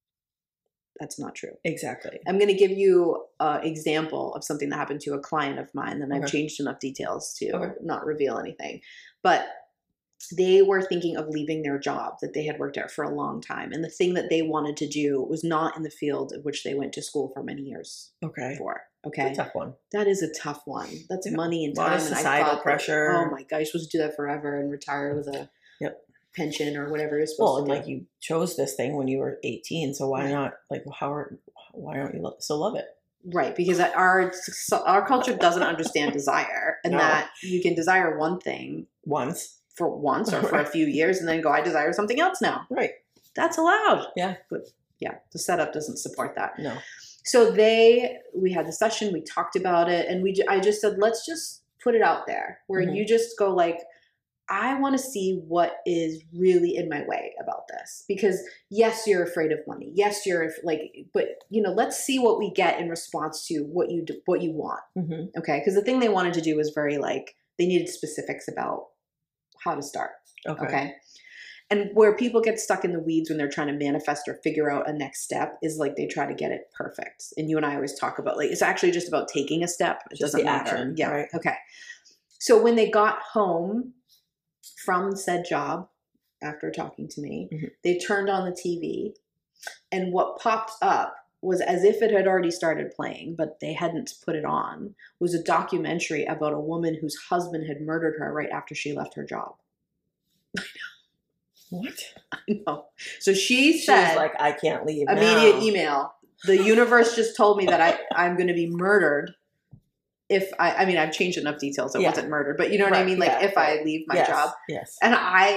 that's not true. Exactly. I'm going to give you an example of something that happened to a client of mine, and I've changed enough details to not reveal anything. But they were thinking of leaving their job that they had worked at for a long time. And the thing that they wanted to do was not in the field of which they went to school for many years before. Okay. That's a tough one. That is a tough one. That's money and time. A lot of societal pressure. Oh my God, you're supposed to do that forever and retire with a pension or whatever you're supposed to do. Well, like you chose this thing when you were 18. So why not? Like, why don't you still love it? Right, because our culture doesn't understand desire, and that you can desire one thing once or for a few years and then go, I desire something else now. Right. That's allowed. Yeah. But yeah, the setup doesn't support that. No. So we had the session, we talked about it, and I just said, let's just put it out there where you just go like, I want to see what is really in my way about this, because yes, you're afraid of money. Yes, you're like, but let's see what we get in response to what you want. Mm-hmm. Okay. Because the thing they wanted to do was very like, they needed specifics about how to start. Okay. And where people get stuck in the weeds when they're trying to manifest or figure out a next step is like they try to get it perfect. And you and I always talk about like, it's actually just about taking a step. It doesn't matter. Action, yeah. Right. Okay. So when they got home from said job after talking to me, they turned on the TV, and what popped up was, as if it had already started playing, but they hadn't put it on, was a documentary about a woman whose husband had murdered her right after she left her job. I know. What? I know. So she said, was like, I can't leave immediate now. email. The universe just told me that I'm going to be murdered if I've changed enough details. It wasn't murdered, but you know what I mean? Like if I leave my job. Yes. And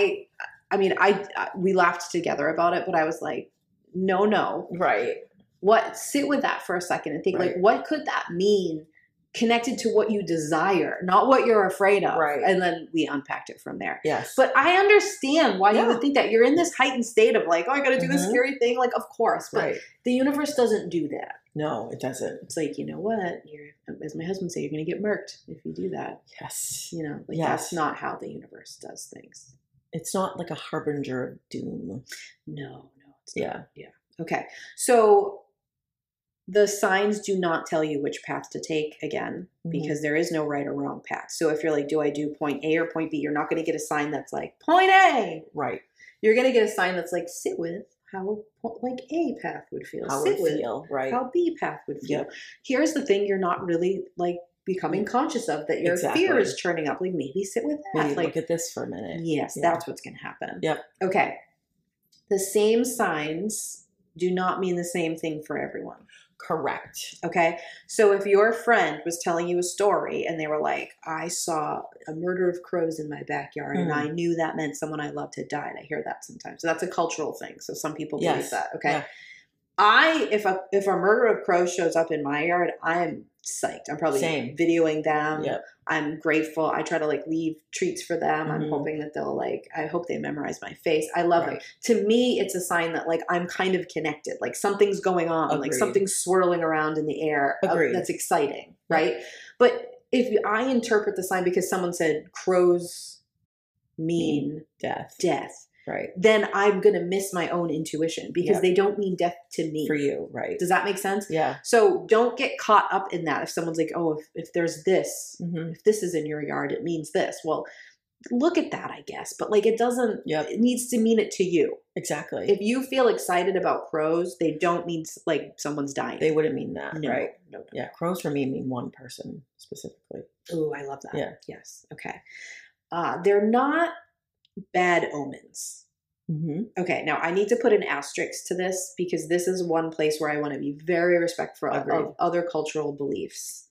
we laughed together about it, but I was like, no. Right. Sit with that for a second and think like, what could that mean connected to what you desire, not what you're afraid of. Right. And then we unpacked it from there. Yes. But I understand why you would think that. You're in this heightened state of like, oh, I got to do this scary thing. Like, of course. But the universe doesn't do that. No, it doesn't. It's like, you know what? As my husband said, you're going to get murked if you do that. Yes. That's not how the universe does things. It's not like a harbinger of doom. No, it's not. Yeah. Okay. So the signs do not tell you which path to take again, because there is no right or wrong path. So if you're like, do I do point A or point B? You're not going to get a sign that's like point A. Right. You're going to get a sign that's like, sit with how like A path would feel. How sit it with feel, right. how B path would feel. Yep. Here's the thing you're not really like becoming conscious of, that your fear is churning up. Like, maybe sit with that. Maybe like, look at this for a minute. Yes, that's what's going to happen. Yep. Okay. The same signs do not mean the same thing for everyone. Correct. Okay. So if your friend was telling you a story and they were like, I saw a murder of crows in my backyard and I knew that meant someone I loved had died. I hear that sometimes. So that's a cultural thing. So some people believe that. Okay. Yeah. If a murder of crows shows up in my yard, I'm psyched. I'm probably videoing them. Yep. I'm grateful. I try to like leave treats for them. I'm hoping that they'll I hope they memorize my face. I love them. To me, it's a sign that like I'm kind of connected. Like something's going on. Agreed. Like something's swirling around in the air. That's exciting, right? Yep. But if I interpret the sign because someone said crows mean death. Right. Then I'm going to miss my own intuition because they don't mean death to me. For you, right. Does that make sense? Yeah. So don't get caught up in that. If someone's like, oh, if there's this, if this is in your yard, it means this. Well, look at that, I guess. But like it doesn't, it needs to mean it to you. Exactly. If you feel excited about crows, they don't mean like someone's dying. They wouldn't mean that, right? No. Yeah. Crows for me mean one person specifically. Oh, I love that. Yeah. Yes. Okay. They're not bad omens. Okay, now I need to put an asterisk to this because this is one place where I want to be very respectful of other cultural beliefs.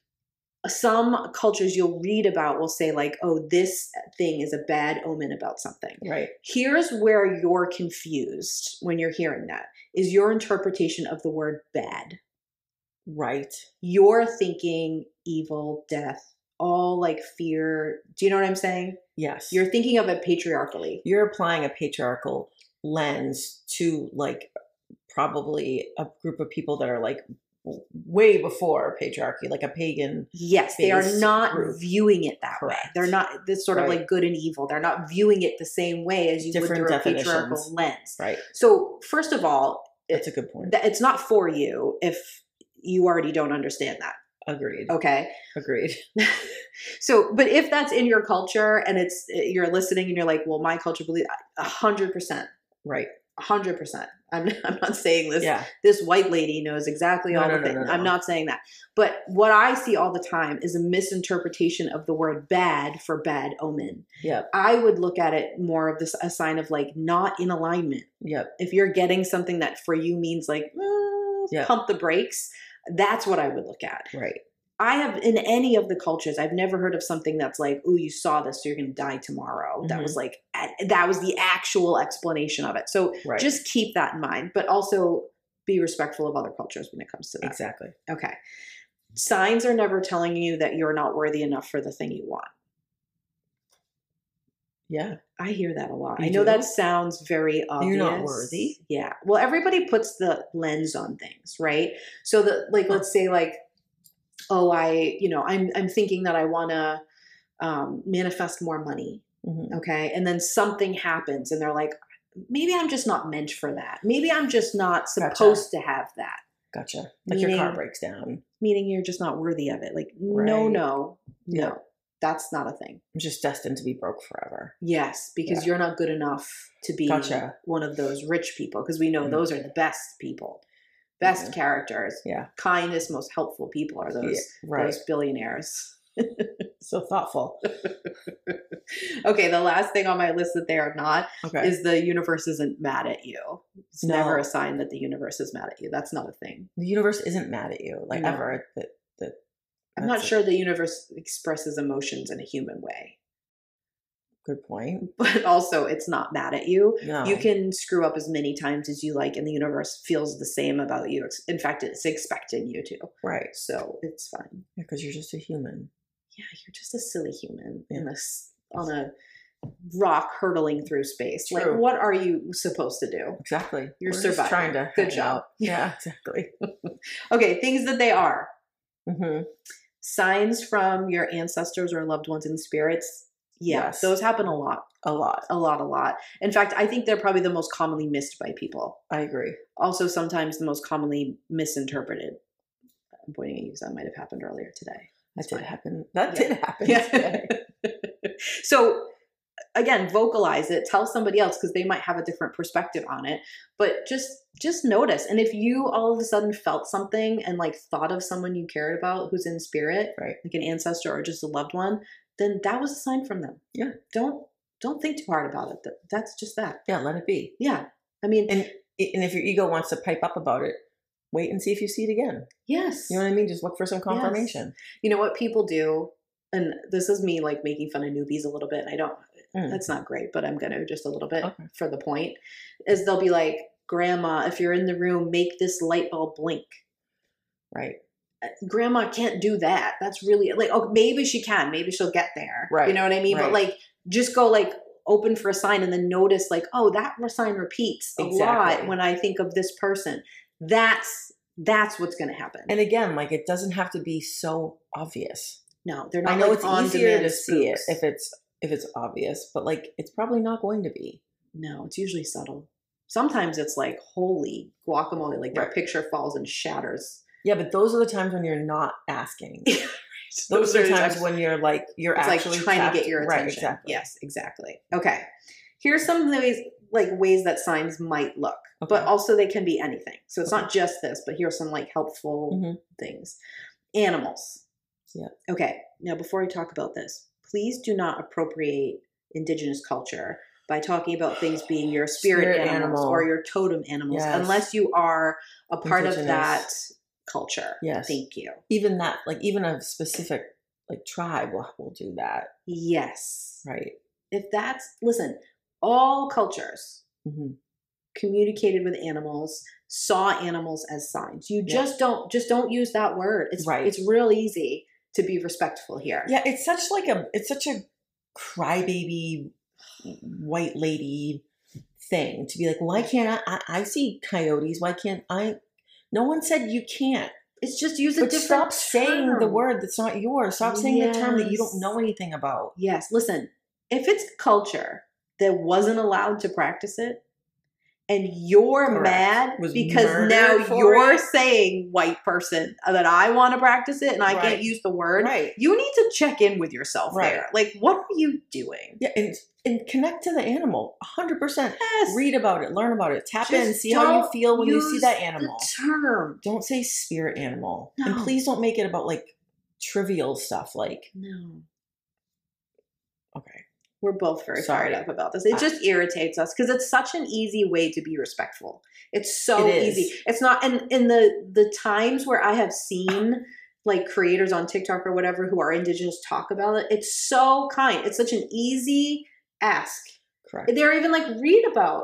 Some cultures you'll read about will say like, oh, this thing is a bad omen about something. Right. Here's where you're confused when you're hearing that, is your interpretation of the word bad. Right. You're thinking evil, death, all like fear. Do you know what I'm saying? Yes. You're thinking of it patriarchally. You're applying a patriarchal lens to like probably a group of people that are like way before patriarchy, like a pagan. Yes, they are not viewing it that Correct. way. They're not this sort of like good and evil. They're not viewing it the same way as you would through a patriarchal lens. Right. So first of all, that's a good point. It's not for you if you already don't understand that. Agreed. Okay. Agreed. So, but if that's in your culture and you're listening and you're like, well, my culture believes 100%. Right. 100%. I'm not saying this. Yeah. This white lady knows exactly all the things. No. I'm not saying that. But what I see all the time is a misinterpretation of the word bad for bad omen. Yep. I would look at it more of a sign of like not in alignment. Yep. If you're getting something that for you means like pump the brakes, that's what I would look at. Right. I have, in any of the cultures, I've never heard of something that's like, oh, you saw this, so you're going to die tomorrow. That was like, that was the actual explanation of it. So just keep that in mind, but also be respectful of other cultures when it comes to that. Exactly. Okay. Signs are never telling you that you're not worthy enough for the thing you want. Yeah. I hear that a lot. I know that sounds very obvious. You're not worthy. Yeah. Well, everybody puts the lens on things, right? So let's say like, oh, I'm thinking that I want to manifest more money. Okay. And then something happens and they're like, maybe I'm just not meant for that. Maybe I'm just not supposed to have that. Gotcha. Like your car breaks down. Meaning you're just not worthy of it. Like, no. That's not a thing. I'm just destined to be broke forever. Yes, because you're not good enough to be one of those rich people, because we know those are the best people, best characters. Yeah. Kindest, most helpful people are those billionaires. So thoughtful. Okay, the last thing on my list that they are not is the universe isn't mad at you. It's never a sign that the universe is mad at you. That's not a thing. The universe isn't mad at you, like ever. I'm not sure the universe expresses emotions in a human way. Good point. But also, it's not mad at you. No. You can screw up as many times as you like, and the universe feels the same about you. In fact, it's expecting you to. Right. So it's fine. Yeah, because you're just a human. Yeah, you're just a silly human on a rock hurtling through space. True. Like, what are you supposed to do? Exactly. You're surviving. Just trying to. Good job. Yeah, exactly. Okay, things that they are. Signs from your ancestors or loved ones in spirits. Yes. Those happen a lot. A lot. In fact, I think they're probably the most commonly missed by people. I agree. Also, sometimes the most commonly misinterpreted. I'm pointing at you because that might have happened earlier today. That did happen today. So again, vocalize it, tell somebody else because they might have a different perspective on it, but just notice. And if you all of a sudden felt something and like thought of someone you cared about who's in spirit, like an ancestor or just a loved one, then that was a sign from them. Yeah. Don't think too hard about it. That's just that. Yeah. Let it be. Yeah. I mean, and if your ego wants to pipe up about it, wait and see if you see it again. Yes. You know what I mean? Just look for some confirmation. Yes. You know what people do, and this is me like making fun of newbies a little bit, and I don't, that's not great, but I'm going to just a little bit for the point, is they'll be like, Grandma, if you're in the room, make this light bulb blink. Right. Grandma can't do that. That's really like, oh, maybe she can. Maybe she'll get there. Right. You know what I mean? Right. But like, just go like open for a sign and then notice like, oh, that sign repeats a lot when I think of this person. That's what's going to happen. And again, like it doesn't have to be so obvious. No, they're not. I know like it's easier to see it if it's obvious, but like it's probably not going to be. No, it's usually subtle. Sometimes it's like, holy guacamole, like their picture falls and shatters. Yeah, but those are the times when you're not asking. Those are the times when you're like, you're actually like trying to get your attention. Right, exactly. Yes, exactly. Okay. Here's some ways that signs might look, but also they can be anything. So it's not just this, but here's some like helpful things. Animals. Yeah. Okay. Now, before I talk about this, please do not appropriate indigenous culture by talking about things being your spirit animals or your totem animals, unless you are a part of that culture. Yes. Thank you. Even that, like even a specific like tribe will do that. Yes. Right. Listen, all cultures communicated with animals, saw animals as signs. You just don't use that word. It's real easy to be respectful here. Yeah. It's such a crybaby white lady thing to be like, why can't I see coyotes? Why can't I? No one said you can't. It's just use a different stop saying the word that's not yours. Stop saying the term that you don't know anything about. Yes. Listen, if it's culture that wasn't allowed to practice it and you're mad because now you're saying white person that I want to practice it and I can't use the word, you need to check in with yourself there. Like, what are you doing? Yeah, and connect to the animal 100%. Yes. Read about it, learn about it, tap in, see how you feel when you see that animal. The term. Don't say spirit animal. No. And please don't make it about like trivial stuff like. No. Okay. We're both very fired up about this. It just irritates us because it's such an easy way to be respectful. It's so easy. It's not, and in the times where I have seen like creators on TikTok or whatever who are indigenous talk about it, it's so kind. It's such an easy ask. Correct. They're even like, read about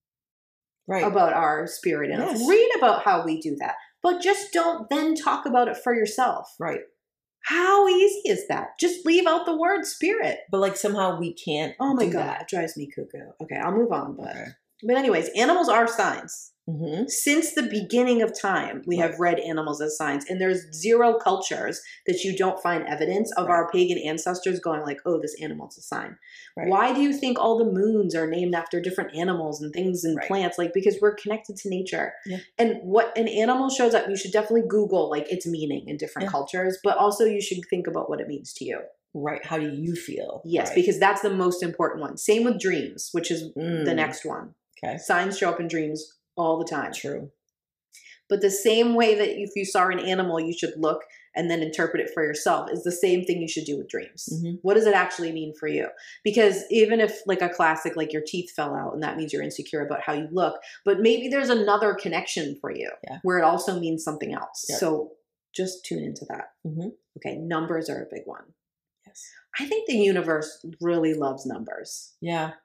our spirit animals. Yes. Read about how we do that. But just don't then talk about it for yourself. Right. How easy is that? Just leave out the word spirit. But like somehow we can't. Oh my God, it drives me cuckoo. Okay, I'll move on. But anyways, animals are signs. Mm-hmm. Since the beginning of time, we have read animals as signs, and there's zero cultures that you don't find evidence of our pagan ancestors going like, oh, this animal's a sign. Right. Why do you think all the moons are named after different animals and things and plants? Like, because we're connected to nature. Yeah. And what an animal shows up, you should definitely Google like its meaning in different cultures, but also you should think about what it means to you. Right. How do you feel? Yes, because that's the most important one. Same with dreams, which is the next one. Okay. Signs show up in dreams all the time. True. But the same way that if you saw an animal, you should look and then interpret it for yourself is the same thing you should do with dreams. Mm-hmm. What does it actually mean for you? Because even if like a classic, like your teeth fell out and that means you're insecure about how you look, but maybe there's another connection for you where it also means something else. Yep. So just tune into that. Mm-hmm. Okay. Numbers are a big one. Yes. I think the universe really loves numbers. Yeah.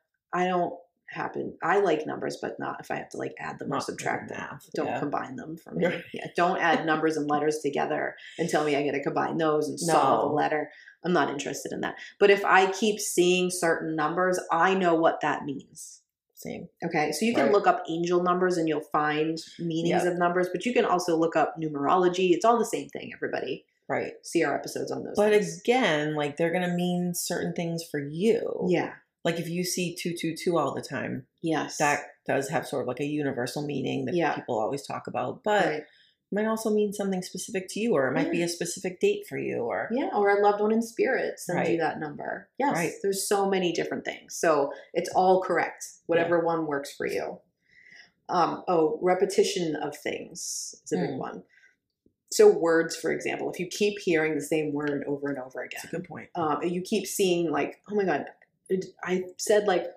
I like numbers, but not if I have to like add them or subtract them. Don't combine them for me. Yeah. Don't add numbers and letters together and tell me I got to combine those and solve a letter. I'm not interested in that. But if I keep seeing certain numbers, I know what that means. Same. Okay. So you can look up angel numbers and you'll find meanings of numbers, but you can also look up numerology. It's all the same thing, everybody. Right. See our episodes on those. But again, like they're going to mean certain things for you. Yeah. Like if you see 222 all the time, that does have sort of like a universal meaning that people always talk about, but it might also mean something specific to you, or it might be a specific date for you, or a loved one in spirit sends you that number. Yes, there's so many different things, so it's all correct. Whatever one works for you. Repetition of things is a big one. So words, for example, if you keep hearing the same word over and over again, that's a good point. You keep seeing like, oh my God. I said like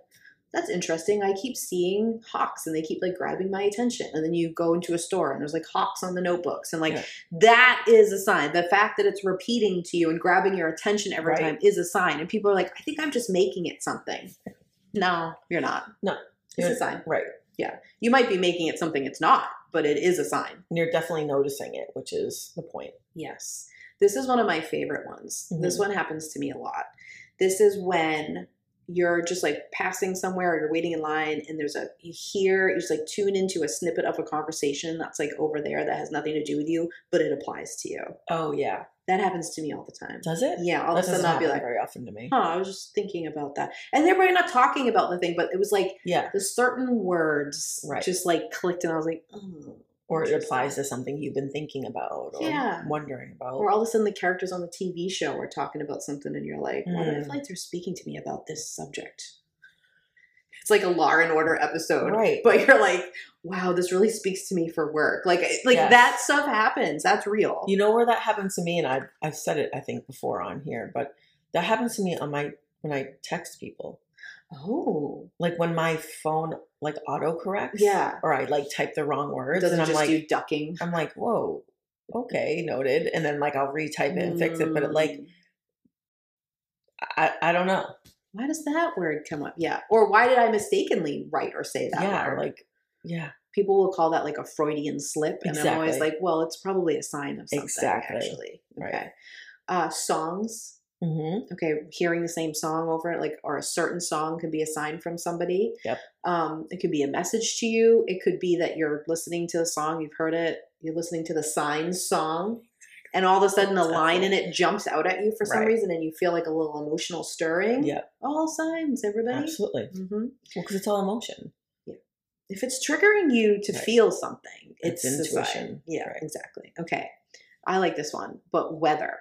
that's interesting. I keep seeing hawks and they keep like grabbing my attention. And then you go into a store and there's like hawks on the notebooks. And like, that is a sign. The fact that it's repeating to you and grabbing your attention every time is a sign. And people are like, I think I'm just making it something. No, you're not. No. It's a sign. Right. Yeah. You might be making it something it's not, but it is a sign. And you're definitely noticing it, which is the point. Yes. This is one of my favorite ones. Mm-hmm. This one happens to me a lot. This is when you're just like passing somewhere or you're waiting in line and you just like tune into a snippet of a conversation that's like over there that has nothing to do with you, but it applies to you. Oh yeah. That happens to me all the time. Does it? Yeah. All of a sudden I'll be like, very often to me. I was just thinking about that. And they're probably not talking about the thing, but it was like the certain words just like clicked and I was like, oh. Or it applies to something you've been thinking about or wondering about. Or all of a sudden the characters on the TV show are talking about something and you're like, what if like they're speaking to me about this subject? It's like a Law and Order episode. Right. But you're like, wow, this really speaks to me for work. Like that stuff happens. That's real. You know where that happens to me? And I've said it, I think, before on here, but that happens to me when I text people. Oh. Like when my phone like autocorrects. Yeah. Or I like type the wrong words. Doesn't and I'm just like, do ducking. I'm like, whoa, okay, noted. And then like I'll retype it and fix it. But it like, I don't know. Why does that word come up? Yeah. Or why did I mistakenly write or say that word? Or like, people will call that like a Freudian slip. And I'm always like, well, it's probably a sign of something actually. Okay. Right. Songs. Mm-hmm. Okay, hearing the same song over it, or a certain song could be a sign from somebody. Yep. It could be a message to you. It could be that you're listening to a song, you've heard it, you're listening to the Signs song, and all of a sudden a line in it jumps out at you for some reason, and you feel like a little emotional stirring. Yeah. All signs, everybody. Absolutely. Mm-hmm. Well, because it's all emotion. Yeah. If it's triggering you to feel something, it's intuition. Yeah, exactly. Okay. I like this one, but weather.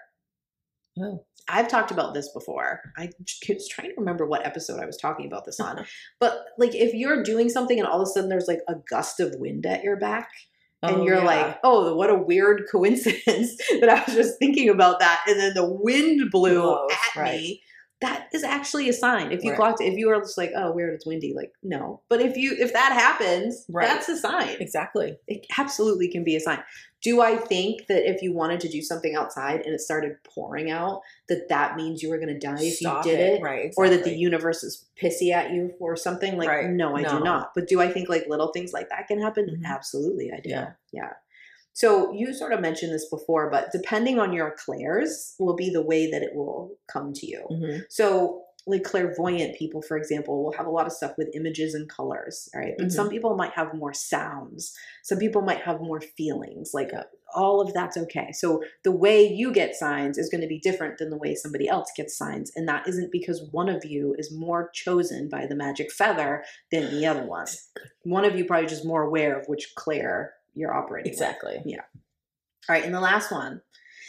Oh. I've talked about this before. I was trying to remember what episode I was talking about this on. But like if you're doing something and all of a sudden there's like a gust of wind at your back and you're like, oh, what a weird coincidence that I was just thinking about that. And then the wind blew at me. That is actually a sign. If you clocked, if you were just like, oh, weird, it's windy, like, no. But if that happens, that's a sign. Exactly. It absolutely can be a sign. Do I think that if you wanted to do something outside and it started pouring out, that means you were going to die if you did it? Right, exactly. Or that the universe is pissy at you or something? Like, no, I do not. But do I think like little things like that can happen? Mm-hmm. Absolutely, I do. Yeah. So you sort of mentioned this before, but depending on your clairs will be the way that it will come to you. Mm-hmm. So like clairvoyant people, for example, will have a lot of stuff with images and colors, right? But some people might have more sounds. Some people might have more feelings. Like all of that's okay. So the way you get signs is going to be different than the way somebody else gets signs. And that isn't because one of you is more chosen by the magic feather than the other one. One of you probably just more aware of which clair you're operating exactly. with. Yeah. All right. And the last one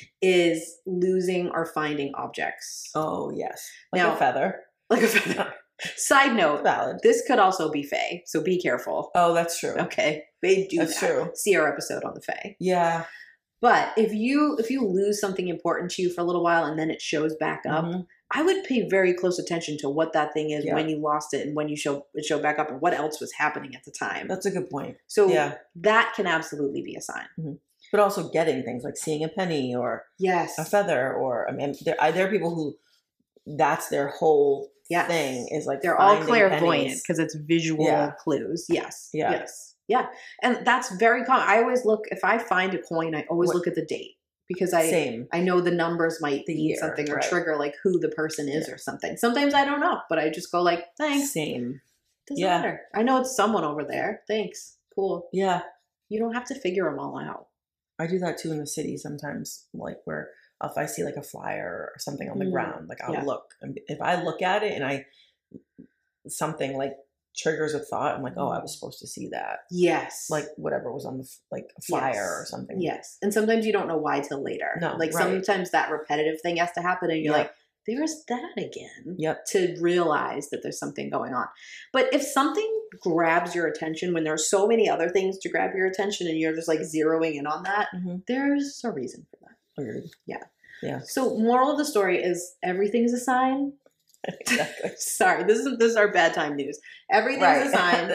is losing or finding objects. Oh, yes. Like a feather. Like a feather. Side note, valid. This could also be fae, so be careful. Oh, that's true. Okay. They do that's that. True. See our episode on the fae. Yeah. But if you lose something important to you for a little while and then it shows back up, I would pay very close attention to what that thing is when you lost it and when it showed back up and what else was happening at the time. That's a good point. So that can absolutely be a sign. Mm-hmm. But also getting things like seeing a penny or a feather, or I mean, there are people who that's their whole thing is like they're all clairvoyant because it's visual clues. Yes. Yeah. Yes. Yeah. And that's very common. I always look, if I find a coin, I always look at the date because I know the numbers might mean something or trigger like who the person is or something. Sometimes I don't know, but I just go like, thanks. Same. Doesn't matter. I know it's someone over there. Thanks. Cool. Yeah. You don't have to figure them all out. I do that too in the city sometimes, like where if I see like a flyer or something on the ground, like I'll look. And if I look at it and something like triggers a thought, I'm like, oh, I was supposed to see that. Yes. Like whatever was on the like a flyer or something. Yes. And sometimes you don't know why till later. No. Like sometimes that repetitive thing has to happen and you're like, there's that again. Yep. To realize that there's something going on. But if something grabs your attention when there's so many other things to grab your attention and you're just like zeroing in on that, there's a reason for that. Agreed. Yeah. Yeah. So moral of the story is everything's a sign. Exactly. Sorry, this is our bad time news. Everything's a sign.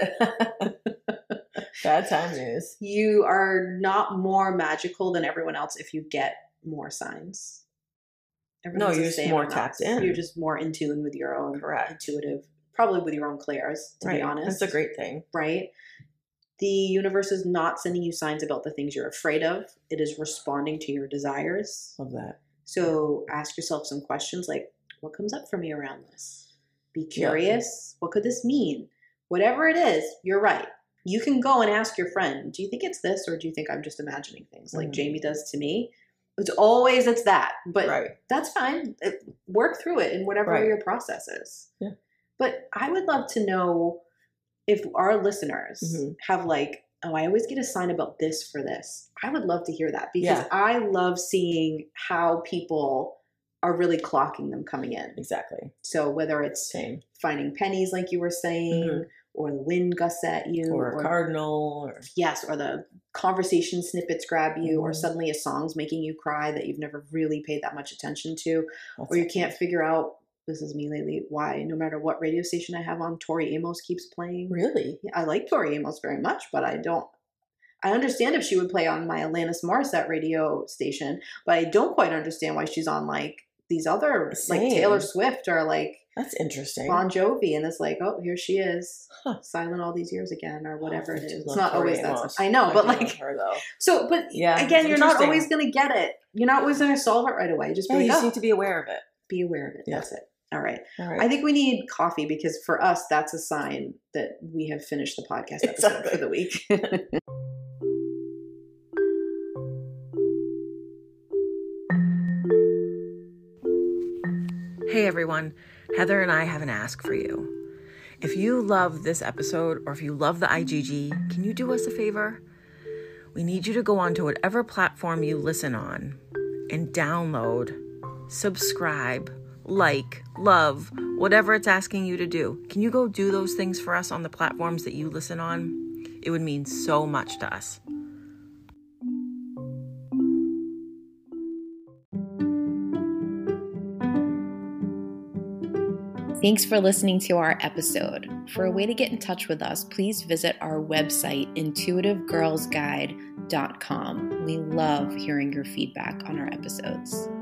Bad time news. You are not more magical than everyone else if you get more signs. You're just more tapped in. You're just more in tune with your own intuitive, probably with your own clairs, to be honest. That's a great thing. Right? The universe is not sending you signs about the things you're afraid of. It is responding to your desires. Love that. So ask yourself some questions like, what comes up for me around this? Be curious. What could this mean? Whatever it is, you're right. You can go and ask your friend, do you think it's this, or do you think I'm just imagining things like Jamie does to me? It's that. But that's fine. Work through it in whatever your process is. Yeah. But I would love to know if our listeners have like, oh, I always get a sign about this for this. I would love to hear that because I love seeing how people are really clocking them coming in. Exactly. So whether it's finding pennies like you were saying, or the wind gusts at you, or a cardinal, or the conversation snippets grab you, or suddenly a song's making you cry that you've never really paid that much attention to, or you can't figure out, this is me lately, why no matter what radio station I have on, Tori Amos keeps playing. Really? Yeah, I like Tori Amos very much, but I understand if she would play on my Alanis Morissette radio station, but I don't quite understand why she's on like these other, like Taylor Swift or like that's interesting. Bon Jovi, and it's like, oh, here she is, silent all these years again, or whatever it is. It's not always that. I know, but like her though. So, but again, you're not always going to get it. You're not always going to solve it right away. Just be you just need to be aware of it. Be aware of it. That's it. All right. I think we need coffee because for us, that's a sign that we have finished the podcast episode for the week. Hey everyone, Heather and I have an ask for you. If you love this episode or if you love the IGG, can you do us a favor? We need you to go onto whatever platform you listen on and download, subscribe, like, love, whatever it's asking you to do. Can you go do those things for us on the platforms that you listen on? It would mean so much to us. Thanks for listening to our episode. For a way to get in touch with us, please visit our website, intuitivegirlsguide.com. We love hearing your feedback on our episodes.